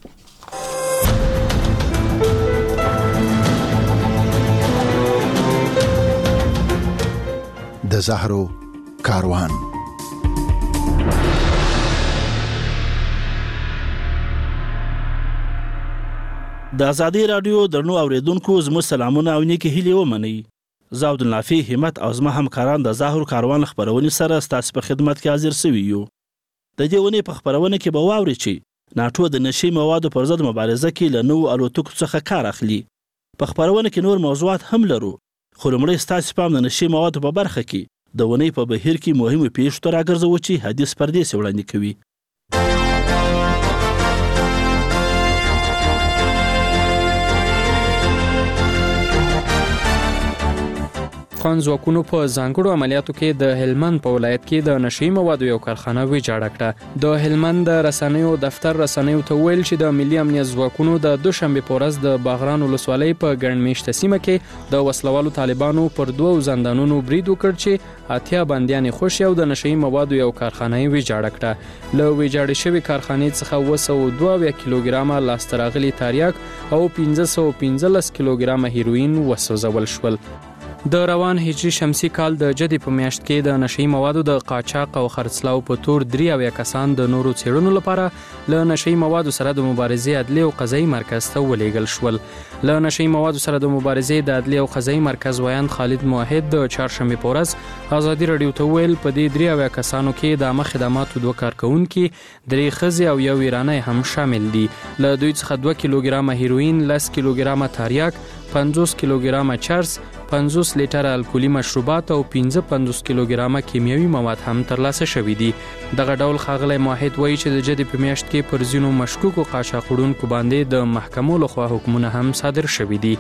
د زهرو کاروان. د ازادي رادیو درنو اوریدونکو زموږ سلامونه او نیکی هیلې ومنئ. زه عبدالنافع همت او زما همکاران د زهرو کاروان خبرونې سره ستاسو په خدمت کې حاضر سوي یو. د دې ونې په خبرونه کې به واورئ چې ناټو د نشي موادو پر ضد مبارزه کې له نوو الوتکو څخه کار اخلي. په خبرونه کې نور موضوعات هم لرو، خو لومړی ستاسو پام د نشي موادو په برخه کې د ونې په بهیر کې مهمو پیښو ته راګرځوو چې حدیث پردیس وړاندې کوي. افغان ځواکونو په ځانګړو عملیاتو کې د هلمند په ولایت کې د نشي موادو یو کارخانه ویجاړه کړه. د هلمند رسنیو دفتر رسنیو ته ویل چې د ملي امنیت ځواکونو د دوشنبه په ورځ د باغران ولسوالۍ په ګڼمېشته سیمه کې د وسلوالو طالبانو پر 2 زندانونو برید وکړ چې 80 بنديان خوشي او د نشي موادو یو کارخانه ویجاړه کړه. له ویجاړې شوی کارخانې څخه 202 کیلوګرامه لاستراغلي تریاک او 1515 کیلوګرامه هیروین وسوځول شول. د روان هجري شمسي کال د جدي په میاشت کې د نشي موادو د قاچاق او خرڅلاو په تور 3 کسان د نورو څېړنو لپاره له نشي موادو سره د مبارزې عدلي او قضایي مرکز ته ولېږل شول. له نشي موادو سره د مبارزې د عدلي او قضایي مرکز ویاند خالد موحد د چهارشنبه په ورځ ازادي رادیو ته ویل په دې 3 کسانو کې د عامه خدماتو 2 کارکونکي 3 ښځې او 1 ایرانی هم شامل دي. له دوی څخه 2 کیلوګرامه هیروین، 10 کیلوګرامه تریاک، 50 کیلوګرامه چرس، 50 لیټره الکولي مشروبات او 55 کیلوګرامه کیمیاوي مواد هم ترلاسه شوي دي. دغه ډول ښاغلی موحد وایي چې د جدي په میاشت کې پر ځینو مشکوکو قاچاق وړونکو باندې د محکمو لخوا حکمونه هم صادر شوي دي.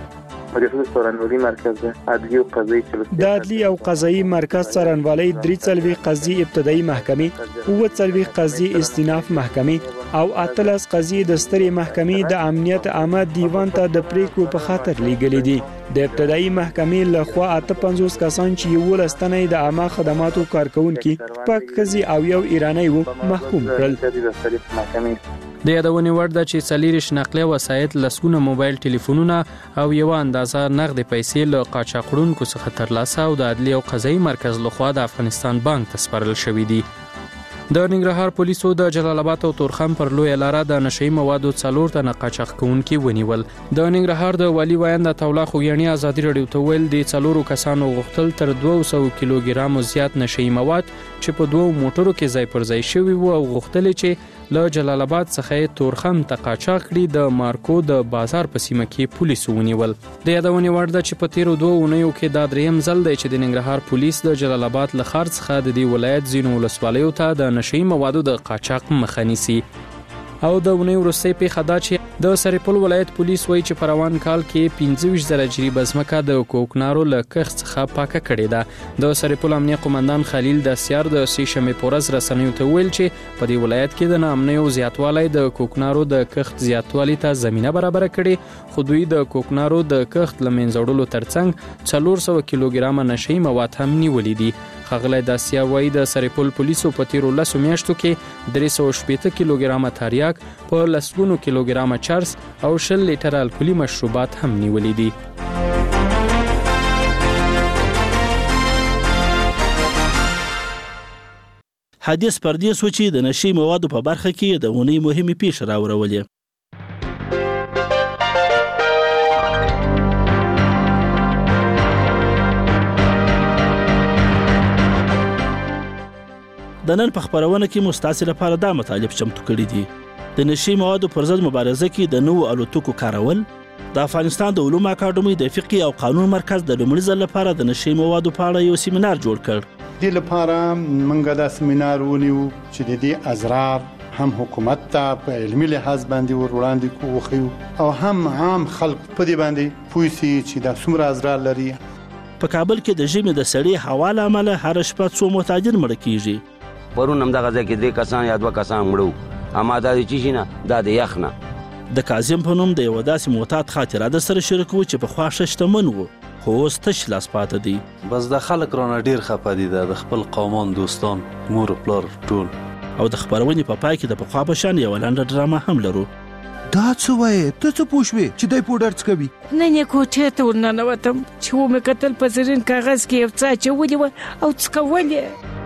ریاست څارنوالي مرکز عدلی او قضایي د عدلی او قضایي مرکز څارنوالي 43 قضیې ابتدایي محکمې 39 قضیې استئناف محکمې او 18 قضیې د سترې محکمې د امنیت عامه دیوان ته د پریکړو په خاطر لیږلې دي. د ابتدایي محکمې لخوا 58 کسان چې 11 تنه د عامه خدماتو کارکونکي پاک کزي او یو ایرانی وو محکوم کړل. د یادونې وړ ده چې 40 نقلیه وسایط، لسګونه موبایل ټلیفونونه او یو اندازه نقد پیسې له قاچاقړونکو څخه ترلاسه او د عدلی او قضایي مرکز لخوا د افغانستان بانک ته سپارل شوې دي. د ننګرهار پولیسو د جلال آباد او تورخم پر لوی لاره د نشئی موادو 4 تنه قاچاق کوونکي ونیول. د ننګرهار د والی وایند تولا خوګیانی ازادي رادیو ته ویل د 4 کسانو غختل تر 200 کیلوګرام زیات نشئی مواد چې په 2 موټرو کې ځای پر ځای شوی وو او غختل چې له جلال آباد څخه تورخم ته قاچاق کړي د مارکو د بازار په سیمه کې پولیسو ونیول. د یادونې وړ ده چې په تیرو 2 اونیو کې دا دریم ځل دی چې د ننګرهار پولیس د جلال آباد له ښار څخه د دې ولایت ځینو ولسوالیو ته د نشئی موادو د قاچاق مخه نیسي. او د ونې وروستۍ پیښه دا چې د سرپل ولایت پولیس وایي چې په روان کال کې 25,000 جریبه ځمکه د کوکنارو له کښت څخه پاکه کړې ده. د سرپل امنیه قومندان خلیل داسیار د سیشمې پورز رسنیو ته ویل چې په دې ولایت کې د ناامنیو زیاتوالی د کوکنارو د کښت زیاتوالی ته زمینه برابر کړي، خو دوی د کوکنارو د کښت له منځه وړلو ترڅنګ 400 کیلوګرام نشئی مواد هم نیولي دي. ښاغلی داسیا وایي د سرپل پولیسو په تیرو 10 میاشتو کې 380 کیلوګرام تریاک، په لسګونو کیلوګرام چرس او 20 لیټر الکولي مشروبات هم نیولي دي. حدیث پردیس و چې د نشئی موادو په برخه کې د ونې مهمې پیښې راورولې. د نن په خبرونه کې مستاسي لپاره دا مطالب چمتو کړي دي. د نشئی موادو پر ضد مبارزه کې د نوو الوتکو کارول. د افغانستان د علومو اکاډمۍ د فقه او قانون مرکز د لومړي ځل لپاره د نشئی موادو په اړه یو سیمینار جوړ کړ. دې لپاره موږ دا سیمینار ونیو چې د دې اضرار هم حکومت ته په علمي لحاظ باندې وړاندې کوو او هم عام خلک په دې باندې پوه شي چې دا څومره اضرار لري. په کابل کې د ژمي د سړې هوا له امله هر شپه 2 متاجر مړه کیږي. پرون هم دغه ځای کې 2 کسان یا 2 کسان مړو، اما دا د چی نه دا د یخ نه. د کاظم په نوم د یو داسې معتاد خاطره د سره شریکو چې په خوا شتمن وو خو اوس تش لاس پاتې دی. بس د خلک رانه ډیر خپه دي، د خپل قومان دوستان مور پلار ټول. او د خبرونې په پای کې د پخوا په شان یو لنډه ډرامه هم لرو. دا څه وایې؟ ته څه پوه شوې چې دی پوډر څکوي؟ نن یې کوټې ته ورننوتم چې ومې کتل په زرین کاغذ کې یو څه اچولي وه او څکول یې.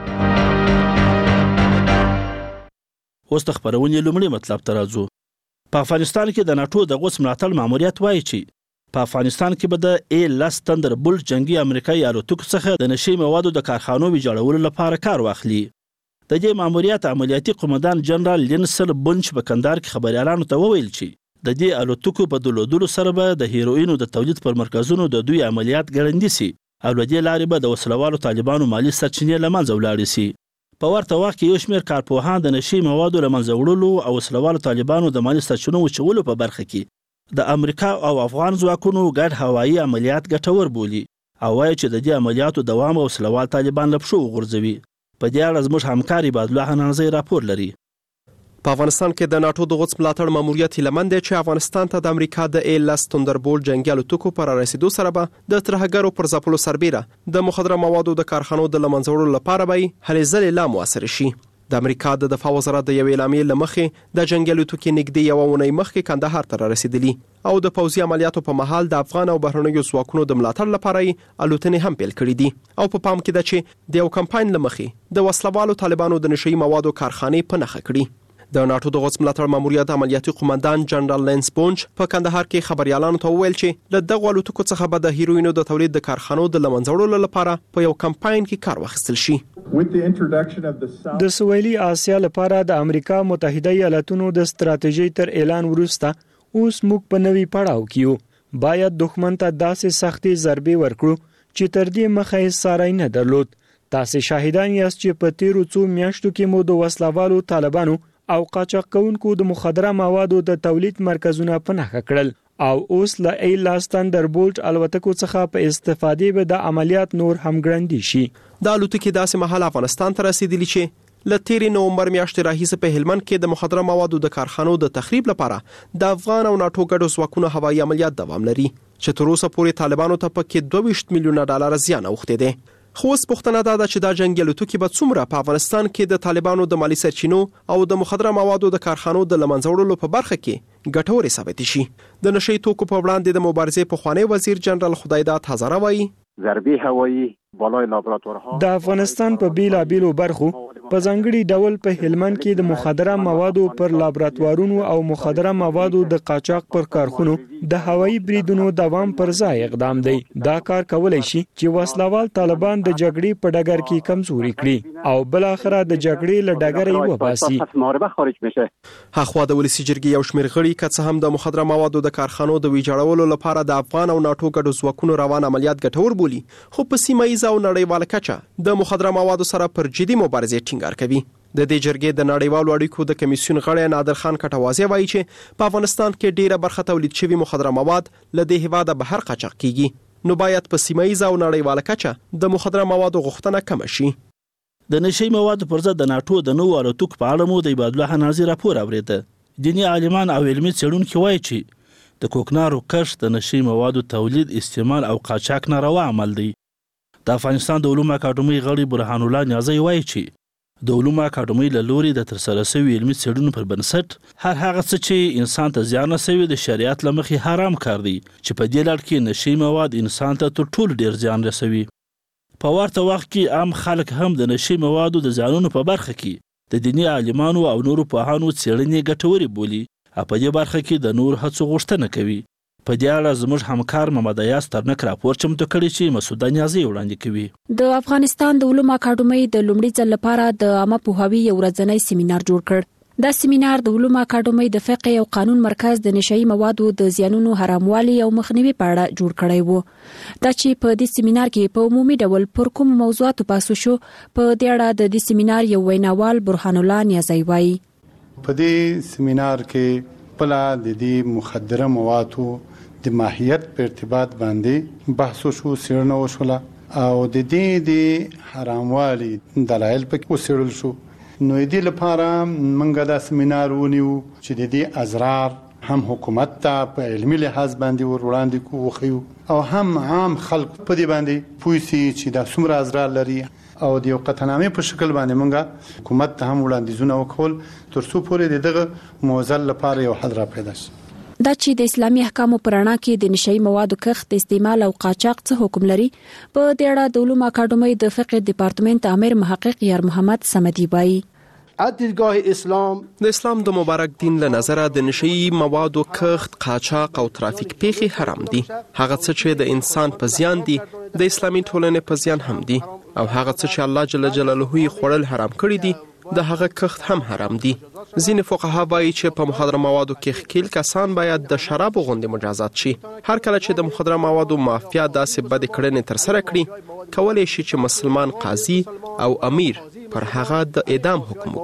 اوس د خبرونې لومړي مطلب ته راځو. په افغانستان کې د ناټو د غوڅ ملاتړ ماموریت وایي چې په افغانستان کې به د A10 تندربولټ جنگي امریکایي الوتکو څخه د نشئی موادو د کارخانو ویجاړولو لپاره کار واخلي. د دې ماموریت عملیاتي قومندان جنرال لینسل بونچ په کندهار کې خبريالانو ته وویل چې د دې الوتکو په دلودلو سره به د هیروینو د تولید پر مرکزونو د دوی عملیات ګړندي سي او له دې لارې به د وسلوالو طالبانو مالی سرچینې له منځه ولاړې سي. په ورته وخت کې یو شمېر کارپوهان د نشئی موادو له منځه وړلو او وسلوالو طالبانو د مالی سرچینو وچولو په برخه کې د امریکا او افغان ځواکونو ګډ هوایي عملیات ګټور بولي او وایي چې د دې عملیاتو دوام او وسلوال طالبان له پښو وغورځوي. په دې اړه زموږ همکار عبادالله حنانزی راپور لري. په افغانستان کې د ناټو د غوڅ ملاتړ ماموریت هیلمن دی چې افغانستان ته د امریکا د A10 تندربولټ جنگي الوتکو پر رسیدو سره به د ترهګرو پر ځپلو سربیره د مخدره موادو د کارخانو د له منځه وړلو لپاره به هلې ځلې لا مؤثر شي. د امریکا د دفاع وزارت د یوې اعلامیې له مخې د جنگي الوتکې نږدې یوه اونۍ مخکې کندهار ته رسیدلي او د پوځي عملیاتو په مهال د افغان او بهرنیو ځواکونو د ملاتړ لپاره الوتنې هم پیل کړې دي او په پام کې ده چې د یو کمپاین له مخې د وسلوالو طالبانو د نشئی موادو کارخانې په نښه کړي. د ناټو د غوڅ ملاتړ ماموریت عملیاتي قومندان جنرال لینس بونچ په کندهار کې خبريالانو ته وویل چې له دغه الوتکو څخه به د هیروینو د تولید د کارخانو د له منځه وړلو لپاره په یو کمپاین کې کار واخیستل شي. د سویلي آسیا لپاره د امریکا متحده ایالاتونو د ستراتیژي تر اعلان وروسته اوس موږ په نوي پړاو کې یو. باید دښمن ته داسې سختي ضربې ورکړو چې تر دې مخه یې ساری نه درلود. تاسو شاهدان یاست چې په تیرو څو میاشتو کې مو د وسلوالو طالبانو او قاچاق کوونکو د مخدره موادو د تولید مرکزونه په نښه کړل او اوس له ایلاس تندربولټ الوتکو څخه په استفادې به د عملیات نور هم ګړندي شي. د الوتکې داسې مهال افغانستان ته رسیدلی چې له تیرې نومبر میاشتې راهیسې په هلمند کې د مخدره موادو د کارخانو د تخریب لپاره د افغان او ناتو ګډو ځواکونو هوایي عملیات دوام لري چې تر اوسه پورې طالبانو ته پکې 22 میلیونه ډالر زیان اوښتی دی. خو اوس پوښتنه ده چې دا جنګي الوتکې به څومره په افغانستان کې د طالبانو د مالی سرچینو او د مخدره موادو د کارخانو د له منځه وړلو په برخه کې ګټورې ثابت شي. د نشي توکو په وړاندې د مبارزې پخوانی وزیر جنرال خدایداد هزاره وایي ضربې هوایي بالای لابراتوارها د افغانستان په بیلابیلو برخو په ځانګړي ډول په هلمند کې د مخدره موادو پر لابراتوارونو او مخدره موادو د قاچاق پر کارخونو د هوایي بریدونو دوام پر ځای اقدام دی. دا کار کولای شي چې وسلوال طالبان د جګړې په ډګر کې کمزوري کړي او بل اخره د جګړې له ډګره یې وباسي. هغه د ولسی جرګې یو شمېر غړي که څه هم د مخدره موادو د کارخانو د ویجاړولو لپاره د افغان او ناتو ګډو ځواکونو روان عملیات ګټور بولي، خو په سیمه ییزه او نړیواله کچه د مخدره موادو سره پر جدي مبارزې ټینګار کوي. د دې جرګې د نړیوالو اړیکو د کمیسیون غړی نادر خان کټوازی وایي چې په افغانستان کې ډیره برخه تولید شوی مخدره مواد له دې هیواده بهر قاچاق کیږي، نو باید په سیمه ییزه او نړیواله کچه د مخدره موادو غوښتنه کم شي. د نشي موادو پر ضد د ناتو د نوو الوتکو په اړه مو د عبادالله نازي راپور اوریده. دیني عالمان او علمي څېړونکي وایي چې د کوکنارو کښت د نشي موادو تولید، استعمال او قاچاق ناروا عمل دی. د افغانستان د علومو اکاډمۍ غړي برهان الله نیازی وایي چې د علومو اکاډمۍ له لوري د ترسره شوي علمي څېړنو پر بنسټ هر هغه څه چې انسان ته زیان رسوي د شریعت له مخې حرام کار دی، چې په دې لړ کې نشي مواد انسان ته تر ټولو ډیر زیان رسوي. په ورته وخت کې عام خلک هم د نشي موادو د زیانونو په برخه کې د دیني عالمانو او نورو پوهانو څېړنې ګټورې بولي او په دې برخه کې د نور هڅو غوښتنه کوي. په دې اړه زموږ همکار محمد ایاز ترنک راپور چمتو کړی چې مسعود نیازی وړاندې کوي. د افغانستان د علومو اکاډمۍ د لومړي ځل لپاره د عامه پوهاوي یو ورځنی سیمینار جوړ کړ. دا سیمینار د علومو اکاډمۍ د فقه او قانون مرکز د نشئی موادو د زیانونو حراموالي او مخنیوي په اړه جوړ کړی وو. دا چې په دې سیمینار کې په عمومي ډول پر کوم موضوعاتو بحث شو، په دې اړه د دې سیمینار یو ویناوال برهان الله نیازی وایي. په دې سیمینار کې بل د دې مخدره موادو د ماهیت په ارتباط باندې بحث شو، څېړنه وشوله او د دې د حراموالي دلایل پکې وڅېړل شو. نو دې لپاره موږ دا سیمینار ونیو چې د دې اضرار هم حکومت ته په علمي لحاظ باندې وړاندې کوو او هم عام خلک په دې باندې پوه شي چې دا څومره اضرار لري او د یو قطعنامې په شکل باندې موږ حکومت ته هم وړاندیزونه وکول تر څو پورې دغه موزل لپاره یو حل را پیدا شي. دا چې د اسلامي احکامو پر رڼا کې د نشئی موادو کښت، استعمال او قاچاق څه حکم لري، په دې اړه د علومو اکاډمۍ د فقه ډپارټمنټ امیر محقق یار محمد صمدي وایي. د اسلام د مبارک دین له نظره د نشئی موادو کښت، قاچاق او ترافیک پیښې حرام دي. هغه څه چې د انسان په زیان دي د اسلامي ټولنې په زیان هم دي، او هغه څه چې الله جل جلاله یې خوړل حرام کړی دي د هغه کښت هم حرام دي. ځینې فقها وایي چې په مخدره موادو کې ښکیل کسان باید د شرابو غوندې مجازات شي. هر کله چې د مخدره موادو مافیا داسې بدې کړنې ترسره کړي، کولی شي چې مسلمان قاضي او امیر پر هغه د اعدام حکم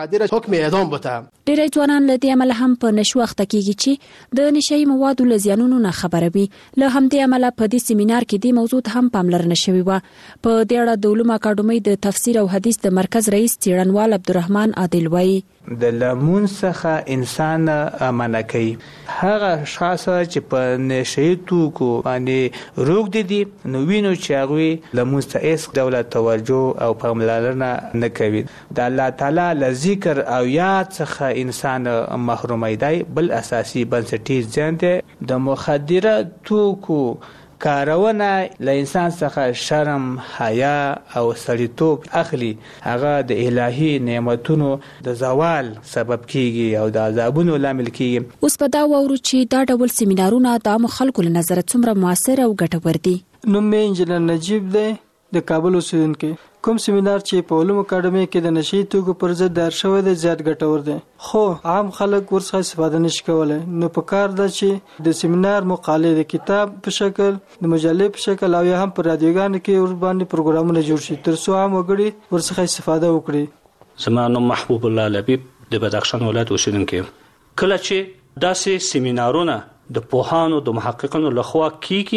وکړي. ډېری ځوانان له دې عمله هم په نشو اخته کیږي چې د نشئی موادو له زیانونو نه خبره وي. له همدې عمله په دې سیمینار کې دې موضوع ته هم پاملرنه شوې وه. په دې اړه د علومو اکاډمۍ د تفسیر او حدیث د مرکز رئیس څېړنوال عبدالرحمن عادل وایي. د لمون څخه انسان امانه کوي. هغه اشخاص چې په نشئی توکو باندې روږدي دي، نو وینو چې هغوی لمونځ ته هېڅ ډوله توجه او پاملرنه نه کوي. د الله تعالی له ذکر او یاد څخه انسان محرومی دی. بل اساسي بنسټیز ځان دی. د مخدره توکو کارونه له انسان څخه شرم، حیا او سړیتوب اخلي. هغه د الهي نعمتونو د زوال سبب کیږي او د عذابونو لامل کیږي. اوس په دا وورو چې دا ډول سیمینارونه د عامو خلکو له نظره څومره موثر او ګټور دي. نوم مې انجینر نجیب دی، د کابل اوسیدونکی. کوم سیمینار چې په علومو اکاډمۍ کې د نشئی توکو پر ضد دایر شوی دی زیات ګټور دی، خو عام خلک ورڅخه استفاده نشي کولای. نو په کار ده چې د سیمینار مقالې د کتاب په شکل، د مجلې په شکل او یا هم په رادیوګانو کې ور باندې پروګرامونه جوړ شي تر څو عام وګړي ورڅخه استفاده وکړي. زما نوم محبوب الله لبیب د بدخشان ولایت اوسیدونکی. کله چې داسې سیمینارونه د پوهانو د محققینو لخوا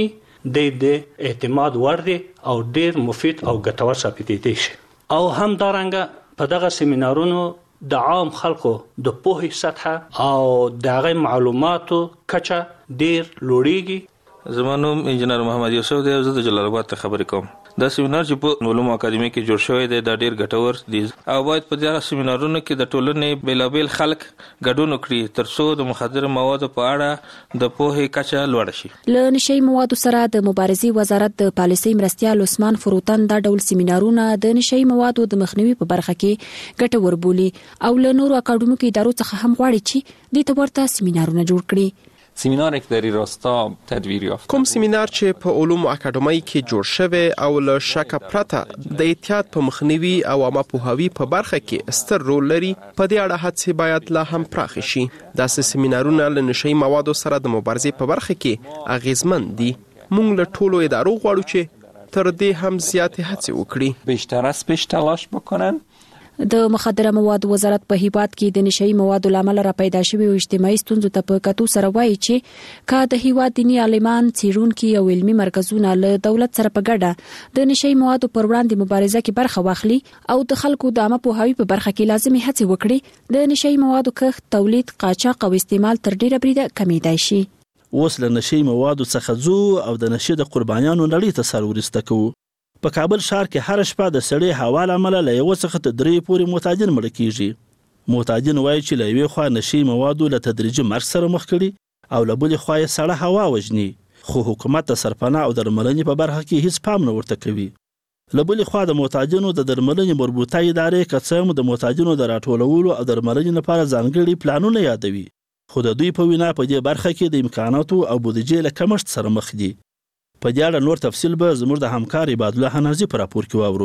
کیږي د اعتماد وړ دی او ډیر مفید او ګټور ثابت دي شي. او هم دارنګه په دغه سیمینارونو د عام خلکو د پوهې سطحه او دغه معلوماتو کچه ډیر لوړیږي. زما نوم انجنیر محمد یوسف دی او زه د جلال آباد ته خبرې کوم. دا سیمینار چې په علومو اکاډمي کې جوړ شوی دی دا ډیر ګټور دی او باید په دغه سیمینارونو کې د ټولنې بیلابیل خلک ګډون وکړي ترڅو د مخدره موادو په اړه د پوهې کچه لوړه شي. له نشئی موادو سره د مبارزې وزارت د پالیسۍ مرستیال عثمان فروتن دا ډول سیمینارونه د نشئی موادو د مخنیوي په برخه کې ګټور بولي او له نورو اکاډمیکو ادارو څخه هم غواړي چې د تورته سیمینارونه جوړ کړي. سیمینار یک در این راستا تدویر یافت. کوم سیمینار چې په علومو اکاډمۍ کې جوړ شوی او له شک پرته د احتیاط په مخنیوي او عامه پوهاوي په برخه کې ستر رول لري، په دې اړه هڅې باید لا هم پراخ شي. داسې سیمینارونه له نشئی موادو سره د مبارزې په برخه کې اغیزمن دي. موږ له ټولو ادارو غواړو چې تر دې هم زیاتې هڅې وکړي. بیشتر از پیش تلاش بکنن. د مخدره موادو وزارت په هیواد کې د نشئی موادو لامل را پیدا شوی او اجتماعي ستونزو ته په کتو سره وایي چې کا د هیواد دینی عالمان، څیړونکي او علمي مرکزونه له دولت سره په ګډه د نشئی موادو پر وړاندې مبارزه کې برخه واخلي او د خلکو د عامه پوهاوي په برخه کې لازمي هڅې وکړي، د نشئی موادو کښت، تولید، قاچاق او استعمال تر ډیره بریده کمیدای شي. اوس له نشئی موادو څخه ځو او د نشي د قربانیانو نړۍ ته سر ورسته کوو. په کابل ښار کې هر شپه د سړې هوا له امله له یوه څخه تر درې پورې معتادین مړه کیږي. معتادین وایي چې له یوې خوا نشي موادو له تدریجي مرګ سره مخ کړي او له بلې خوا یې سړه هوا وژني، خو حکومت د سرپناه او درملنې په برخه کې هیڅ پام نه ورته کوي. له بلې خوا د معتادینو د درملنې مربوطه ادارې که څه هم د معتادینو د راټولولو او درملنې لپاره ځانګړي پلانونه یادوي، خو د دوی په وینا په دې برخه کې د امکاناتو او بودیجې له کمښت سره مخ دي. په دې اړه نور تفصیل به زموږ د همکار عبادالله حنازي په راپور کې واورو.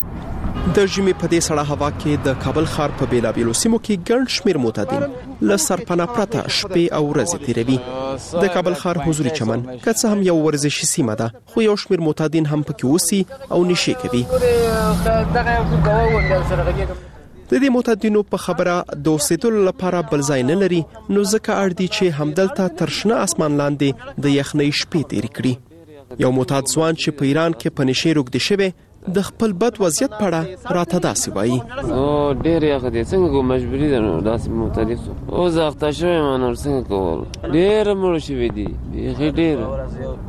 د ژمي په دې سړه هوا کې د کابل ښار په بیلابیلو سیمو کې ګڼ شمېر معتادین له سرپناه پرته شپې او ورځې تیروي. د کابل ښار حضوري چمن که څه هم یو ورزشي سیمه ده، خو یو شمېر معتادین هم پکې اوسي او نشي کوي. د دې معتادینو په خبره د اوسېدلو لپاره بل ځای نه لري، نو ځکه اړ دي چې همدلته تر شنه اسمان لاندې د یخنۍ شپې تیرې کړي. یو معتاد ځوان چې په ایران کې په نشي روږدی شوی د خپل بد وضعیت په اړه راته داسې وایي. ډېر یخ دی، څنګه کوم مجبوري ده نو داسې معتاد شو. اوس اخته شوی ما نور څنګه کول. ډېر مړه شوي دي، بیخي ډېر.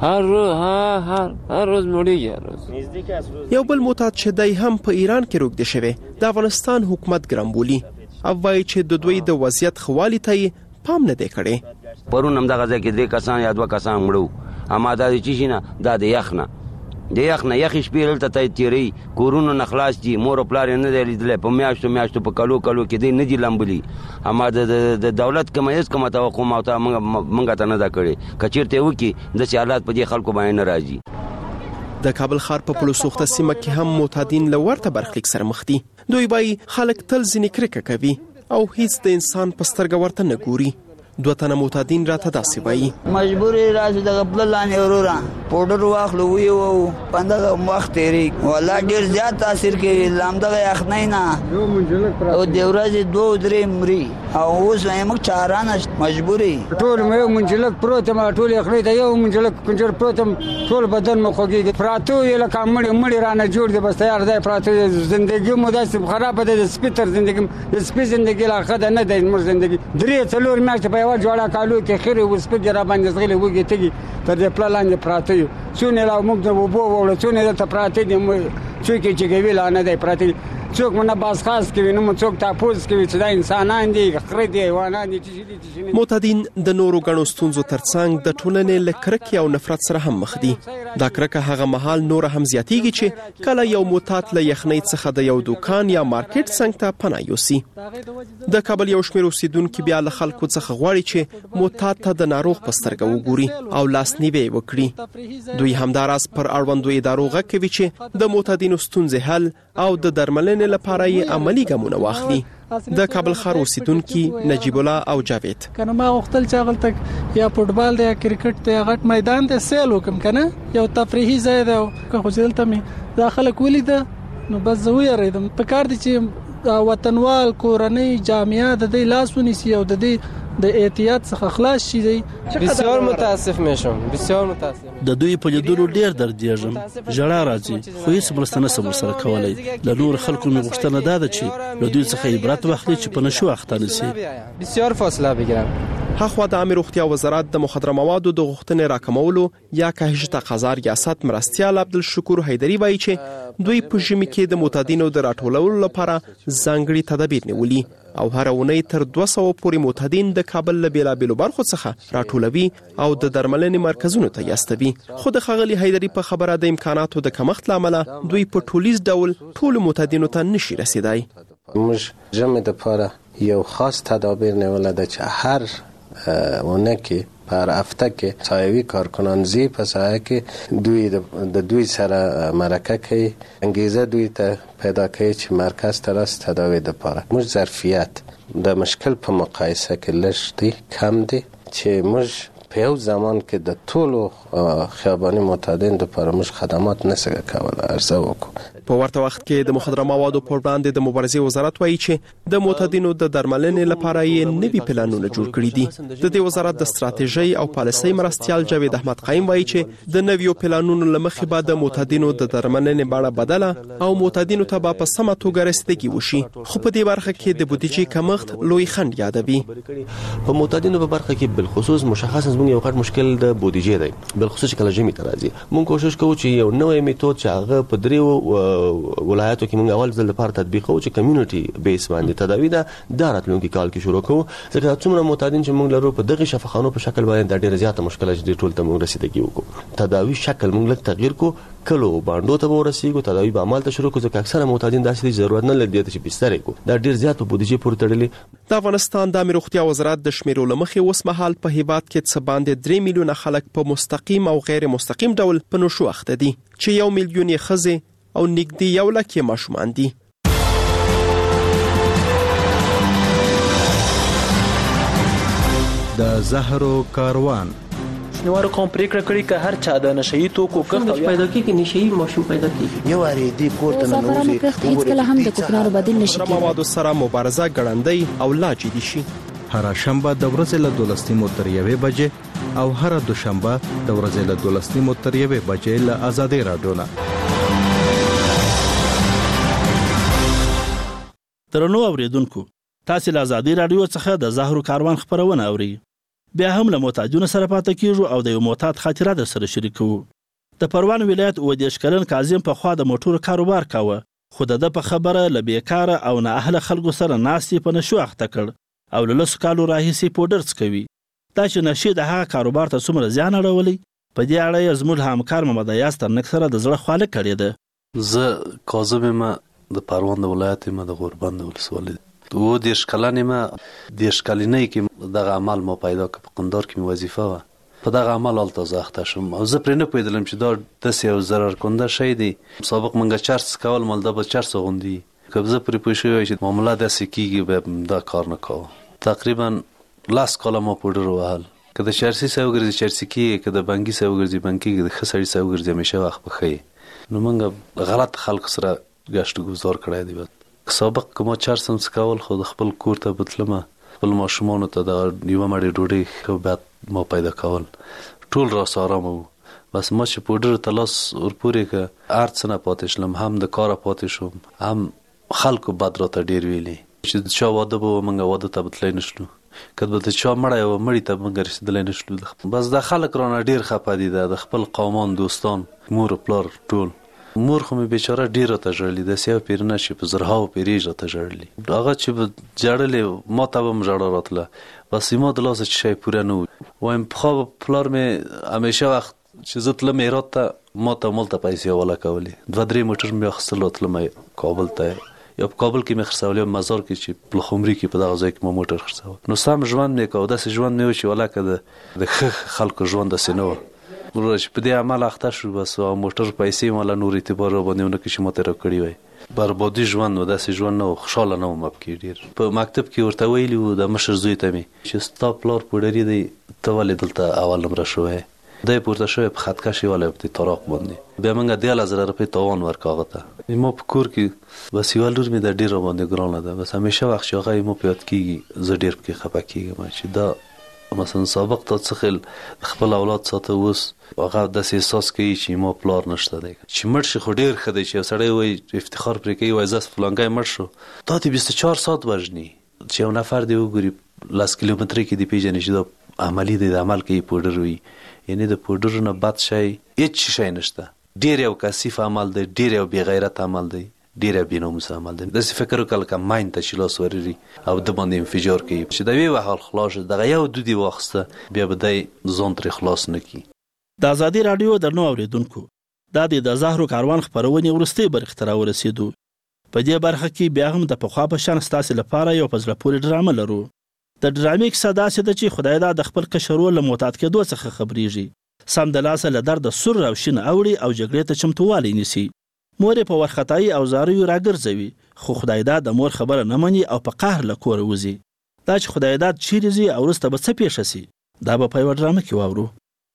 هر روز مړېږي هر روز. یو بل معتاد چې دی هم په ایران کې روږدی شوی د افغانستان حکومت ګرم بولي او وایي چې د دوی د وضعیت ښه والي ته یې پام نه دی کړی. پرون همدغه ځای کې 3 کسان یا 2 کسان مړه اما دا چې شي نه دا د یخ نه یخې شپې دلته ته تیری کورونو نه خلاص دي، مور او پلار یې نه دی لیدلی، په میاشتو په کلو کې دی نه دي لمبلي. اما د دولت کومه توقع موږ ته نه ده کړې، که چېرته وکړي داسې حالات په دې خلکو باندې نه راځي. د کابل ښار په پلو سوخته سیمه کې هم معتادین له ورته برخلیک سره مخ دي. دوی وایي خلک تل ځینې کرکه کوي او هیڅ د انسان په سترګه ورته نه ګوري. 2 تنه معتادین راته داسې وایي. مجبور راځي د خپل لاندې وروره پوډر واخلو ویو پندغه وخت تیری والله ډیر زیات تاثیر کوي. لامدغه یخنۍ نه او د ورځې 2-3 مري او اوس موږ چارانه مجبوري ټول مې منجلک پروت ما ټول یخنۍ ته یو منجلک کنجر پروتم ټول بدن مخ خوږي پراتو یې لکه مړی رانه جوړ دی بس تیار دی پراتو زندگی مو داسې خراب ده د سپیتر زندگی د سپی زندگی لا خد نه دی مر زندگی 3-4 میاشتې په یو جوړه کالو کې خیر او سپی را باندې زغلی وږي تګي تر دې پلان پراتو څونه لا موږ د وبو وړو څونه د پراتو دي څوک چې کوي لا نه دی پراتو څوک منه باز خاص کوي نو څوک تاسو کوي چې دا انسانان دي خره دي حیوانات دي چې معتادین د نورو غنو ستونزو ترڅنګ د ټولنې له کرکې او نفرت سره هم مخ دي. دا کرکه هغه مهال نور هم زیاتیږي چې کله یو معتاد له یخنۍ څخه د یو دکان یا مارکیټ څنګ ته پناه یوسي. د کابل یو شمېر اوسیدونکو بیا له خلکو څخه غواړي چې معتاد ته د ناروغ په سترګه وګوري او لاسنیوی وکړي. دوی همداراز پر اړوندو ادارو غږ کوي چې د معتادینو ستونزې حل او د درملنې لپاره یې عملی ګامونه واخلي. د کابل ښار اوسیدونکي نجیب الله او جاوید کنه ما وختل چې غلطه یا فوټبال دی یا کرکټ دی غټ میدان دی سیل وکم کنه یو تفریحي ځای دی که خو دلته مې داخله کولی ده نو بس زه ویریدم په کار دي چې وطنوال کورنۍ جامعه د دې لاس ونیسي او د دې د احتیاط څخه خلاص شي. بسیار متاسف میشم، بسیار متاسف. د دوی په لیدلو ډیر دردیږم، ژړا راځي، خو هیڅ مرسته نشم ورسره کولی. له نور خلکو مې غوښتنه دا ده چې له دوی څخه عبرت واخلي چې په نشو اخته نشي. بسیار فاصله بگیرم. هغه د عامه روغتیا وزارت د مخدره موادو د غوښتنې راکمولو یا کاهش تقاضا ریاست مرستیال عبدالشکور حیدری وایي چې دوی په ژمي کې د معتادینو د راټولولو لپاره ځانګړي تدابیر نیولي او هر اونۍ تر 200 پورې معتادین د کابل له بیلابیلو برخو څخه راټولوي او د درملنې مرکزونو ته یاستوي. خو د ښاغلي حیدری په خبره د امکاناتو د کمښت له امله دوی په ټولیز ډول ټولو معتادینو ته نشي رسیدای. موږ ژمي دپاره یو خاص تدابیر نیولی ده چې هر اونه کې پر هفته کې سایوي کارکنان زی په سایه کې دوی د دوی سره مرکه کوي، انګیزه دوی ته پیدا کوي چې مرکز ته راست تداوی دپاره. موږ ظرفیت د مشکل په مقایسه کې لږ دی، کم دی، چې موږ په یو زمان کې د ټولو خیاباني معتادین لپاره موږ خدمات نسو کولای ارزو وکړو. په ورته وخت کې د مخدره موادو پر وړاندې د مبارزې وزارت وایي چې د معتادینو د درملنې لپاره یې نوي پلانونه جوړ کړي دي. د دې وزارت د ستراتیژي او پالیسۍ مرستیال جاوید احمد قایم وایي چې د نویو پلانونو لمخې به د معتادینو د درملنې بڼه بدله او معتادینو ته به په سمه توګه رسیدګي وشي. خو په دې برخه کې د بودیجې کمښت لوی خنډ یادوي. په معتادینو په برخه کې بالخصوص مشخص یو غټ مشکل د بودیجې دی، بالخصوص کله ژمي ته راځي. موږ کوشش کوو چې یو نوې میتود چې هغه په دریو ولایتو کې موږ اول ځل لپاره تطبیق کوو چې کمیونټي بیس باندې تداوی ده د راتلونکي کال کې شروع کوو. ځکه څومره معتادین چې موږ لرو په دغه شفاخانو په شکل باندې د ډېر زیاته مشکل چې ټول ته موږ رسیدګي وکړو. تداوی شکل موږ لږ تغییر کو، کلو باندې ته ورسېږو، تداوی به عمل ته شروع کوو ځکه اکثره معتادین داسې دي ضرورت نه لري چې بستر کو. دا ډېر زیات په بودیجې پورې تړلي. د افغانستان د عامه روغتیا وزارت د شمیرو لمخې اوس مهال په هیواد کې څه باندې 3 میلیونه خلک په مستقیم او غیر مستقیم ډول په نشو اخته دي، چې 1 میلیون یې ښځې او نږدې 1 لک یې ماشومان دي. د زهرو کاروان شنوارو کوم پریکړه کړې چې هر چا د نشئی توکو کښت پیدا کیږي، نشئی ماشوم پیدا کیږي. یو اړې دی کوټه نه نوځي هیڅ کله هم د کوکنارو بدیل نشي کېدای. موادو سره مبارزه ګړندۍ او لا جدي شي. هر شنبه د ورځې له 12 تر 1 بجې او هر دوشنبه د ورځې له 12 تر 1 بجې له آزادۍ رادیو نه. درنو اوریدونکو، تاسو له آزادۍ رادیو څخه د زهرو کاروان خبرونه اورئ. بیا هم له معتادینو سره پاتې کیږو او د یو معتاد خاطره در سره شریکو. د پروان ولایت 22 کلن کاظم په خوا د موټر کاروبار کاوه، خو د په خبره ل بیکاره او نه اهل خلکو سره ناستي په نشو اخته کړ او له لسو کالو راهیسې پوډر څکوي. دا چې نشي د هغه کاروبار ته څومره زیان اړولی، په دې اړه یې زموږ همکار محمد ایاز ترنک سره د زړه خواله کړې ده. زه کاظم یم، د پروان د ولایت یم، د غوربند ولسوالۍ. 22 کلن یم، 10 کلنۍ کې دغه عمل ما پیدا کړ. په قندار کې مې وظیفه وه، په دغه عمل هلته زه اخته شوم او زه پرې نه پوهېدلم چې دا داسې یو ضرر کنده شی دی. سابق منګه چرس کول مال دا به چرس غوندي. که زه پرې پوه شوی چې معامله داسې کېږي به دا کار نه کوه. تقریبا 10 کاله ما پوډر وهل. که د چرسي سره وګرځي چرسي کېږي، که د بنګي سره وګرځي بنګي کېږي، د ښه سړي سره وګرځي همیشه وخت به ښه یې. نو موږ غلط خلکو سره ګشت ګزار کړی دی. سابق که ما چرس هم څکول، خو د خپل کور ته بتلمه، خپل ماشومانو ته د یوه مړۍ ډوډۍ ښه بعد ما پیدا کول، ټول راس آرامه وو. بس ما چې پوډر ته لاس ورپورې که هر څه نه پاتې شلم، هم د کاره پاتې شوم، هم خلکو بد راته ډېر ویلي چې د چا واده به وه، موږ واده ته بتلی نه شلو. که به د چا مړی وه، مړي ته موږ رسېدلی نه شلو. بس دا خلک رانه ډېر خفه دي، د خپل قومان، دوستان، مور پلار ټول. مور خو مې بیچاره ډېر راته ژړلي، داسې یو پیرنه چې په زرهاو پیرې راته ژړلي. هغه چې به ژړلې ما ته به هم ژړا راتله، بس ما د لاسه چې شی پوره نه و. وایم پخوا به پلار مې همیشه وخت چې زه تلم هرات ته، ما ته ملته پیسې حواله کولې. 2-3 موټر مې اخیستل او تلم کابل ته، یا په کابل کې مې خرڅول، یا مزار کې چې په لخمري کې په دغه ځای کې ما موټر خرڅول. نو سم ژوند مې کوه، داسې ژوند مې و چې ولکه د ښه خلکو ژوند داسې نه و. چې په دې عمل اخته شو، بس موټر پیسې مالا نور اعتبار را باندې ونه کړي چې ما ته راکړي وای. بربادي ژوند و، داسې ژوند نه و، خوشحاله نه وم پکې ډېر. په مکتب کې ورته ویلي وو د مشر زوی ته مې چې ستا پلار پوډري دی، ته ولې دلته اول نمره شوی؟ د پورته شوی په خط کشي ولا په طرق باندې بیا موږ 10000 روپۍ توان ورکاغه ته ما په کور کې بس یو لور مې د ډیر باندې ګرانه ده بس همیشه وخت چې هغه مو پیاد کیږي زه ډیر پکې خپه کیږم چې دا مثلا سابق ته څخه خپل اولاد ساته اوس هغه د احساس کوي چې ما پلار نشته دی چې مړ شي خو ډیر خدای چې سړی وای افتخار پرې کوي وای زاس فلانګای مړ شو دا ته 24 ساعت وژني چې یو نفر دی وګوري لاس کیلومتر کې دی پیژنې چې دا عملی دی د عمل کوي پودر وي یعنی د پودر نه بد شي هیڅ شي نشته ډیر یو کثیف عمل دی ډیر یو بی غیرت عمل دی ډیر بی ناموس عمل دی د فکر وکړه کوم ماین ته چې لاس ورري او د باندې انفجار کوي چې د وی وحال خلاص دغه یو دودي واخسته بیا به د ځون تر خلاص نکي د ازادي رادیو درنو اوریدونکو دا د زهرو کاروان خبرونه ورسته برخترا ورسېدو په دې برخه کې بیا هم د پخوا په شان ستاسو لپاره یو پزله پورې ډرامه لرو د ډرامې کیسه داسې ده چې خدای دا د خپل قشرو له معتاد کېدو څخه خبريږي سم د لاسه له درد سر او شین اوړي او جګړې ته چمتووالی نیسي مور په ورختای او زاریو راګرځوي خو خدای دا د مور خبره نه مني او په قهر له کور وځي دا چې خدای دا چیرې زی او رسته به څه پیښ شي دا به په ډرامه کې واورو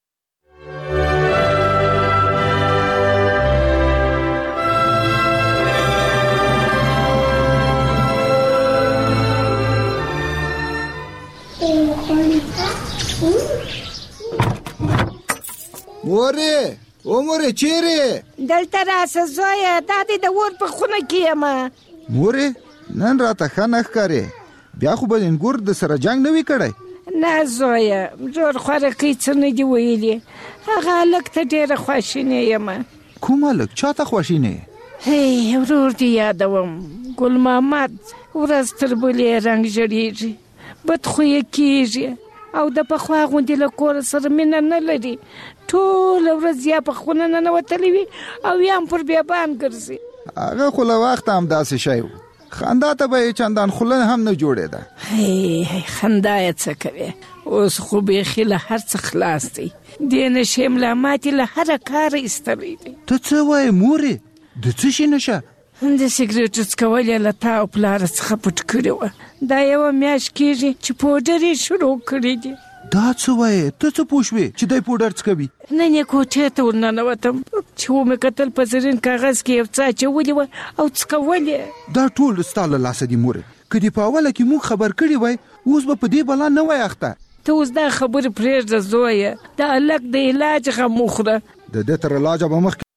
مورې او مورې چیرې دلته راشه زویه دا دې د اور په خونه کې یم مورې نن راته ښه نه ښکارې بیا خو به انګور د سره جنګ نه وي کړی نه زویه جوړ خوارقي څه نه دي ویلي هغه هلک ته ډېره خواشینې یم کوم هلک چا ته خواشینې هی ورور دې یادوم ګل محمد ورځ تر بلې رنګ ژړېږي بدخویه کېږي او د پخوا غوندې له کور سره مینه نه لري ټوله ورځ یا په خونه ننوتلی وي او یا هم پر بیابان ګرځي هغه خو له وخته همداسې شی و خندا ته به یې چندان خوله هم نه جوړېده هی خندا یې څه کوې اوس خو بیخي له هر څه خلاص دی دې نشې ملا ماتې له هره کاره ایستلی دی ته څه وایې مورې د څه شي نشه د سګریټو څکول یې له تا او پلاره څخه پټ کړي وه دا یوه میاشت کېږي چې پوډر یې شروع کړي دي دا څه وایې ته څه پوه شوې چې دی پوډر څکوي نن یې کوټې ته ورننوتم چې ومې کتل په زرین کاغذ کې یو څه اچولي وه او څکول یې دا ټول ستا له لاسه دي مورې که دې په اوله کې موږ خبر کړي وای اوس به په دې بلا نه وای اخته ته اوس دا خبرې پرېږده زویه د هلک د علاج غم وخوره د دې تر علاجه به مخکې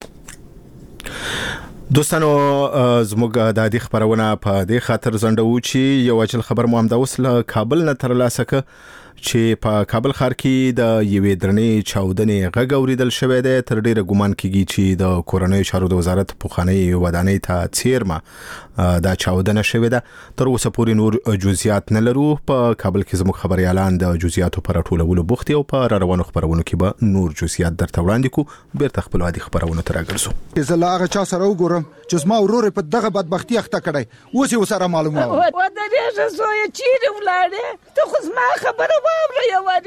دوستانو زموږ د دې خبرونه په دې خاطر زندو چې یو اجل خبر مو هم د وسله کابل نه تر لاسه ک چې په کابل ښار کې د یوې درنې چاودنې غږ اوریدل شوې ده تر ډیره ګومان کیږي چې د کورنۍ چارو د وزارت پوخاني ودانۍ ته چیرمه دا چاودنه شوې ده تر اوسه پورې نور جزئیات نه لرو په کابل کې زموږ خبريالان د جزئیاتو پر ټولولو بوختي او په روانو خبرونو کې به نور جزئیات درته وړاندې کو بیرته خپل عادي خبرونه تر راګرځو زه هغه چا سره وګورم چې زما ورور په دغه بدبختی اخته کړی اوس یې سره معلومه و د دې زوی چیرې ولاړې ته خو زما خبره واوره یو واری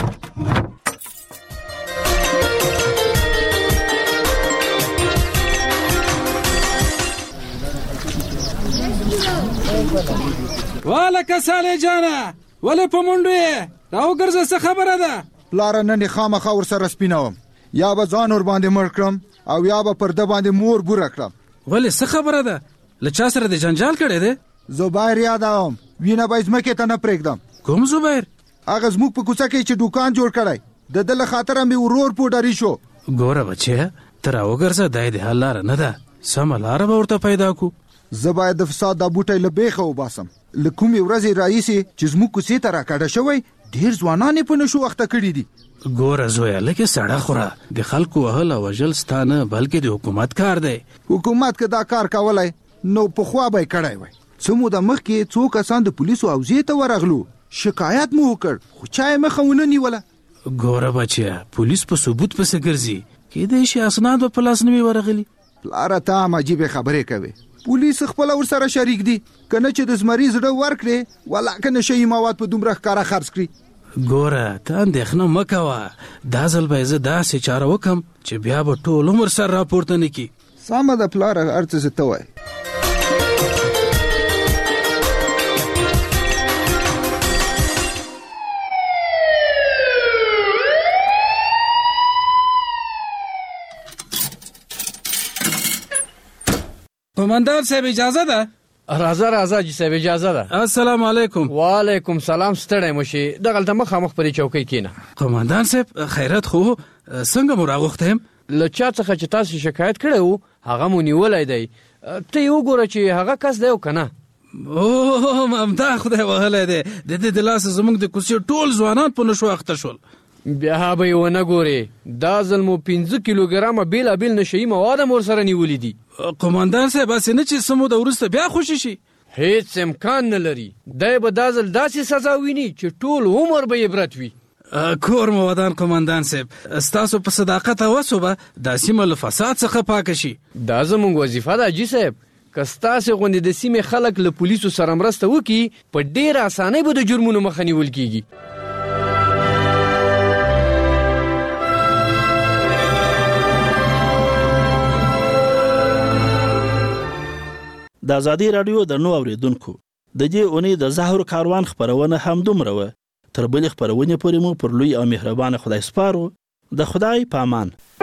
والکه ساله جانا ولې په منډه راو ګرځه څه خبره ده لار نن خامخا ور سره سپینوم یا به ځان ور باندې مړ کړم او یا به پر د باندې مور ګور کړم ولې څه خبره ده لچا سره د جنجال کړي ده زبیر یادوم وینه به زمکه ته نه پرېږدم کوم زبیر هغه زموږ په کوڅه کې چې دکان جوړ کړی د دل خاطر مې ورور پوډری شو ګوره بچیا تر وګرځه دای د حل لار نه ده سم لار به ورته پیدا کو زه باید د فساد د بوټي له بیخه وباسم له کومې ورځې راایسي چې زموږ کوڅې ته راکاډه شوی ډېر ځوانان په نشو وخته کړي دي ګوره زویا لکه سړه خوره د خلکو وهل او وژل ستانه بلکې د حکومت کار دی حکومت که دا کار کولای نو په خوا به کړای وای څو مو د مخ کې څو کسان د پولیسو اوزې ته ورغلو شکایت مو وکړ خو چا یې مخه ونه نیوله ګوره بچیا پولیس په ثبوت پسې ګرځي کېدای شي اسناد په لاس نه وي ورغلي پلاره ته هم عجیبې خبرې کوي پولیس خپل ور سره شریک دي کنه چې د زمری زړه ورکړي ولا کنه شي مواد په دومره ښکارا خرڅ کړي ګوره ته اندېښنه مه کوه دا ځل به زه داسې چاره وکم چې بیا به ټول عمر سر راپورته نه کي سمه ده پلاره هر څه ته وایي قومندان صاحب اجازه ده؟ راځه جی صاحب اجازه ده. السلام علیکم. وعلیکم سلام. ستړی مشي دغلته مخامخ په دې چوکۍ کینه. قومندان صاحب خیرت خو څنګه مو راغوښته يم؟ له چا څخه چې تاسو شکایت کړی وو هغه مو نیولی دی. ته یې وګوره چې هغه کس دی او که نه. اوه ممدا خدای وهلی دی. د دې د لاسه زموږ د کوڅې ټول ځوانان په نشو اخته شول. بیا به یې ونه ګورې. دا ځل مو 15 کیلوګرامه بېلابېل نشهیي مواد هم ورسره نیولي دي. قومندان صاحب هسې نه چې څه موده وروسته بیا خوشي شي؟ هیڅ امکان نه لري. دی به دا ځل داسې سزا ویني چې ټول عمر به یې عبرت وي. کور مو ودان قومندان صاحب. ستاسو په صداقت او هڅو به دا سیمه له فساد څخه پاکه شي. دا زموږ وظیفه ده جي صاحب. که ستاسې غوندې د سیمې خلک له پولیسو سره مرسته وکړي په ډېره اسانۍ به د جرمونو مخه نیول کیږي. د ازادي رادیو درنو اوریدونکو د دې اونۍ د زهر کاروان خبرونه هم دومره وه. تر بلې خبرونې پورې مو پر لوی او مهربان خدای سپارو. د خدای پامان.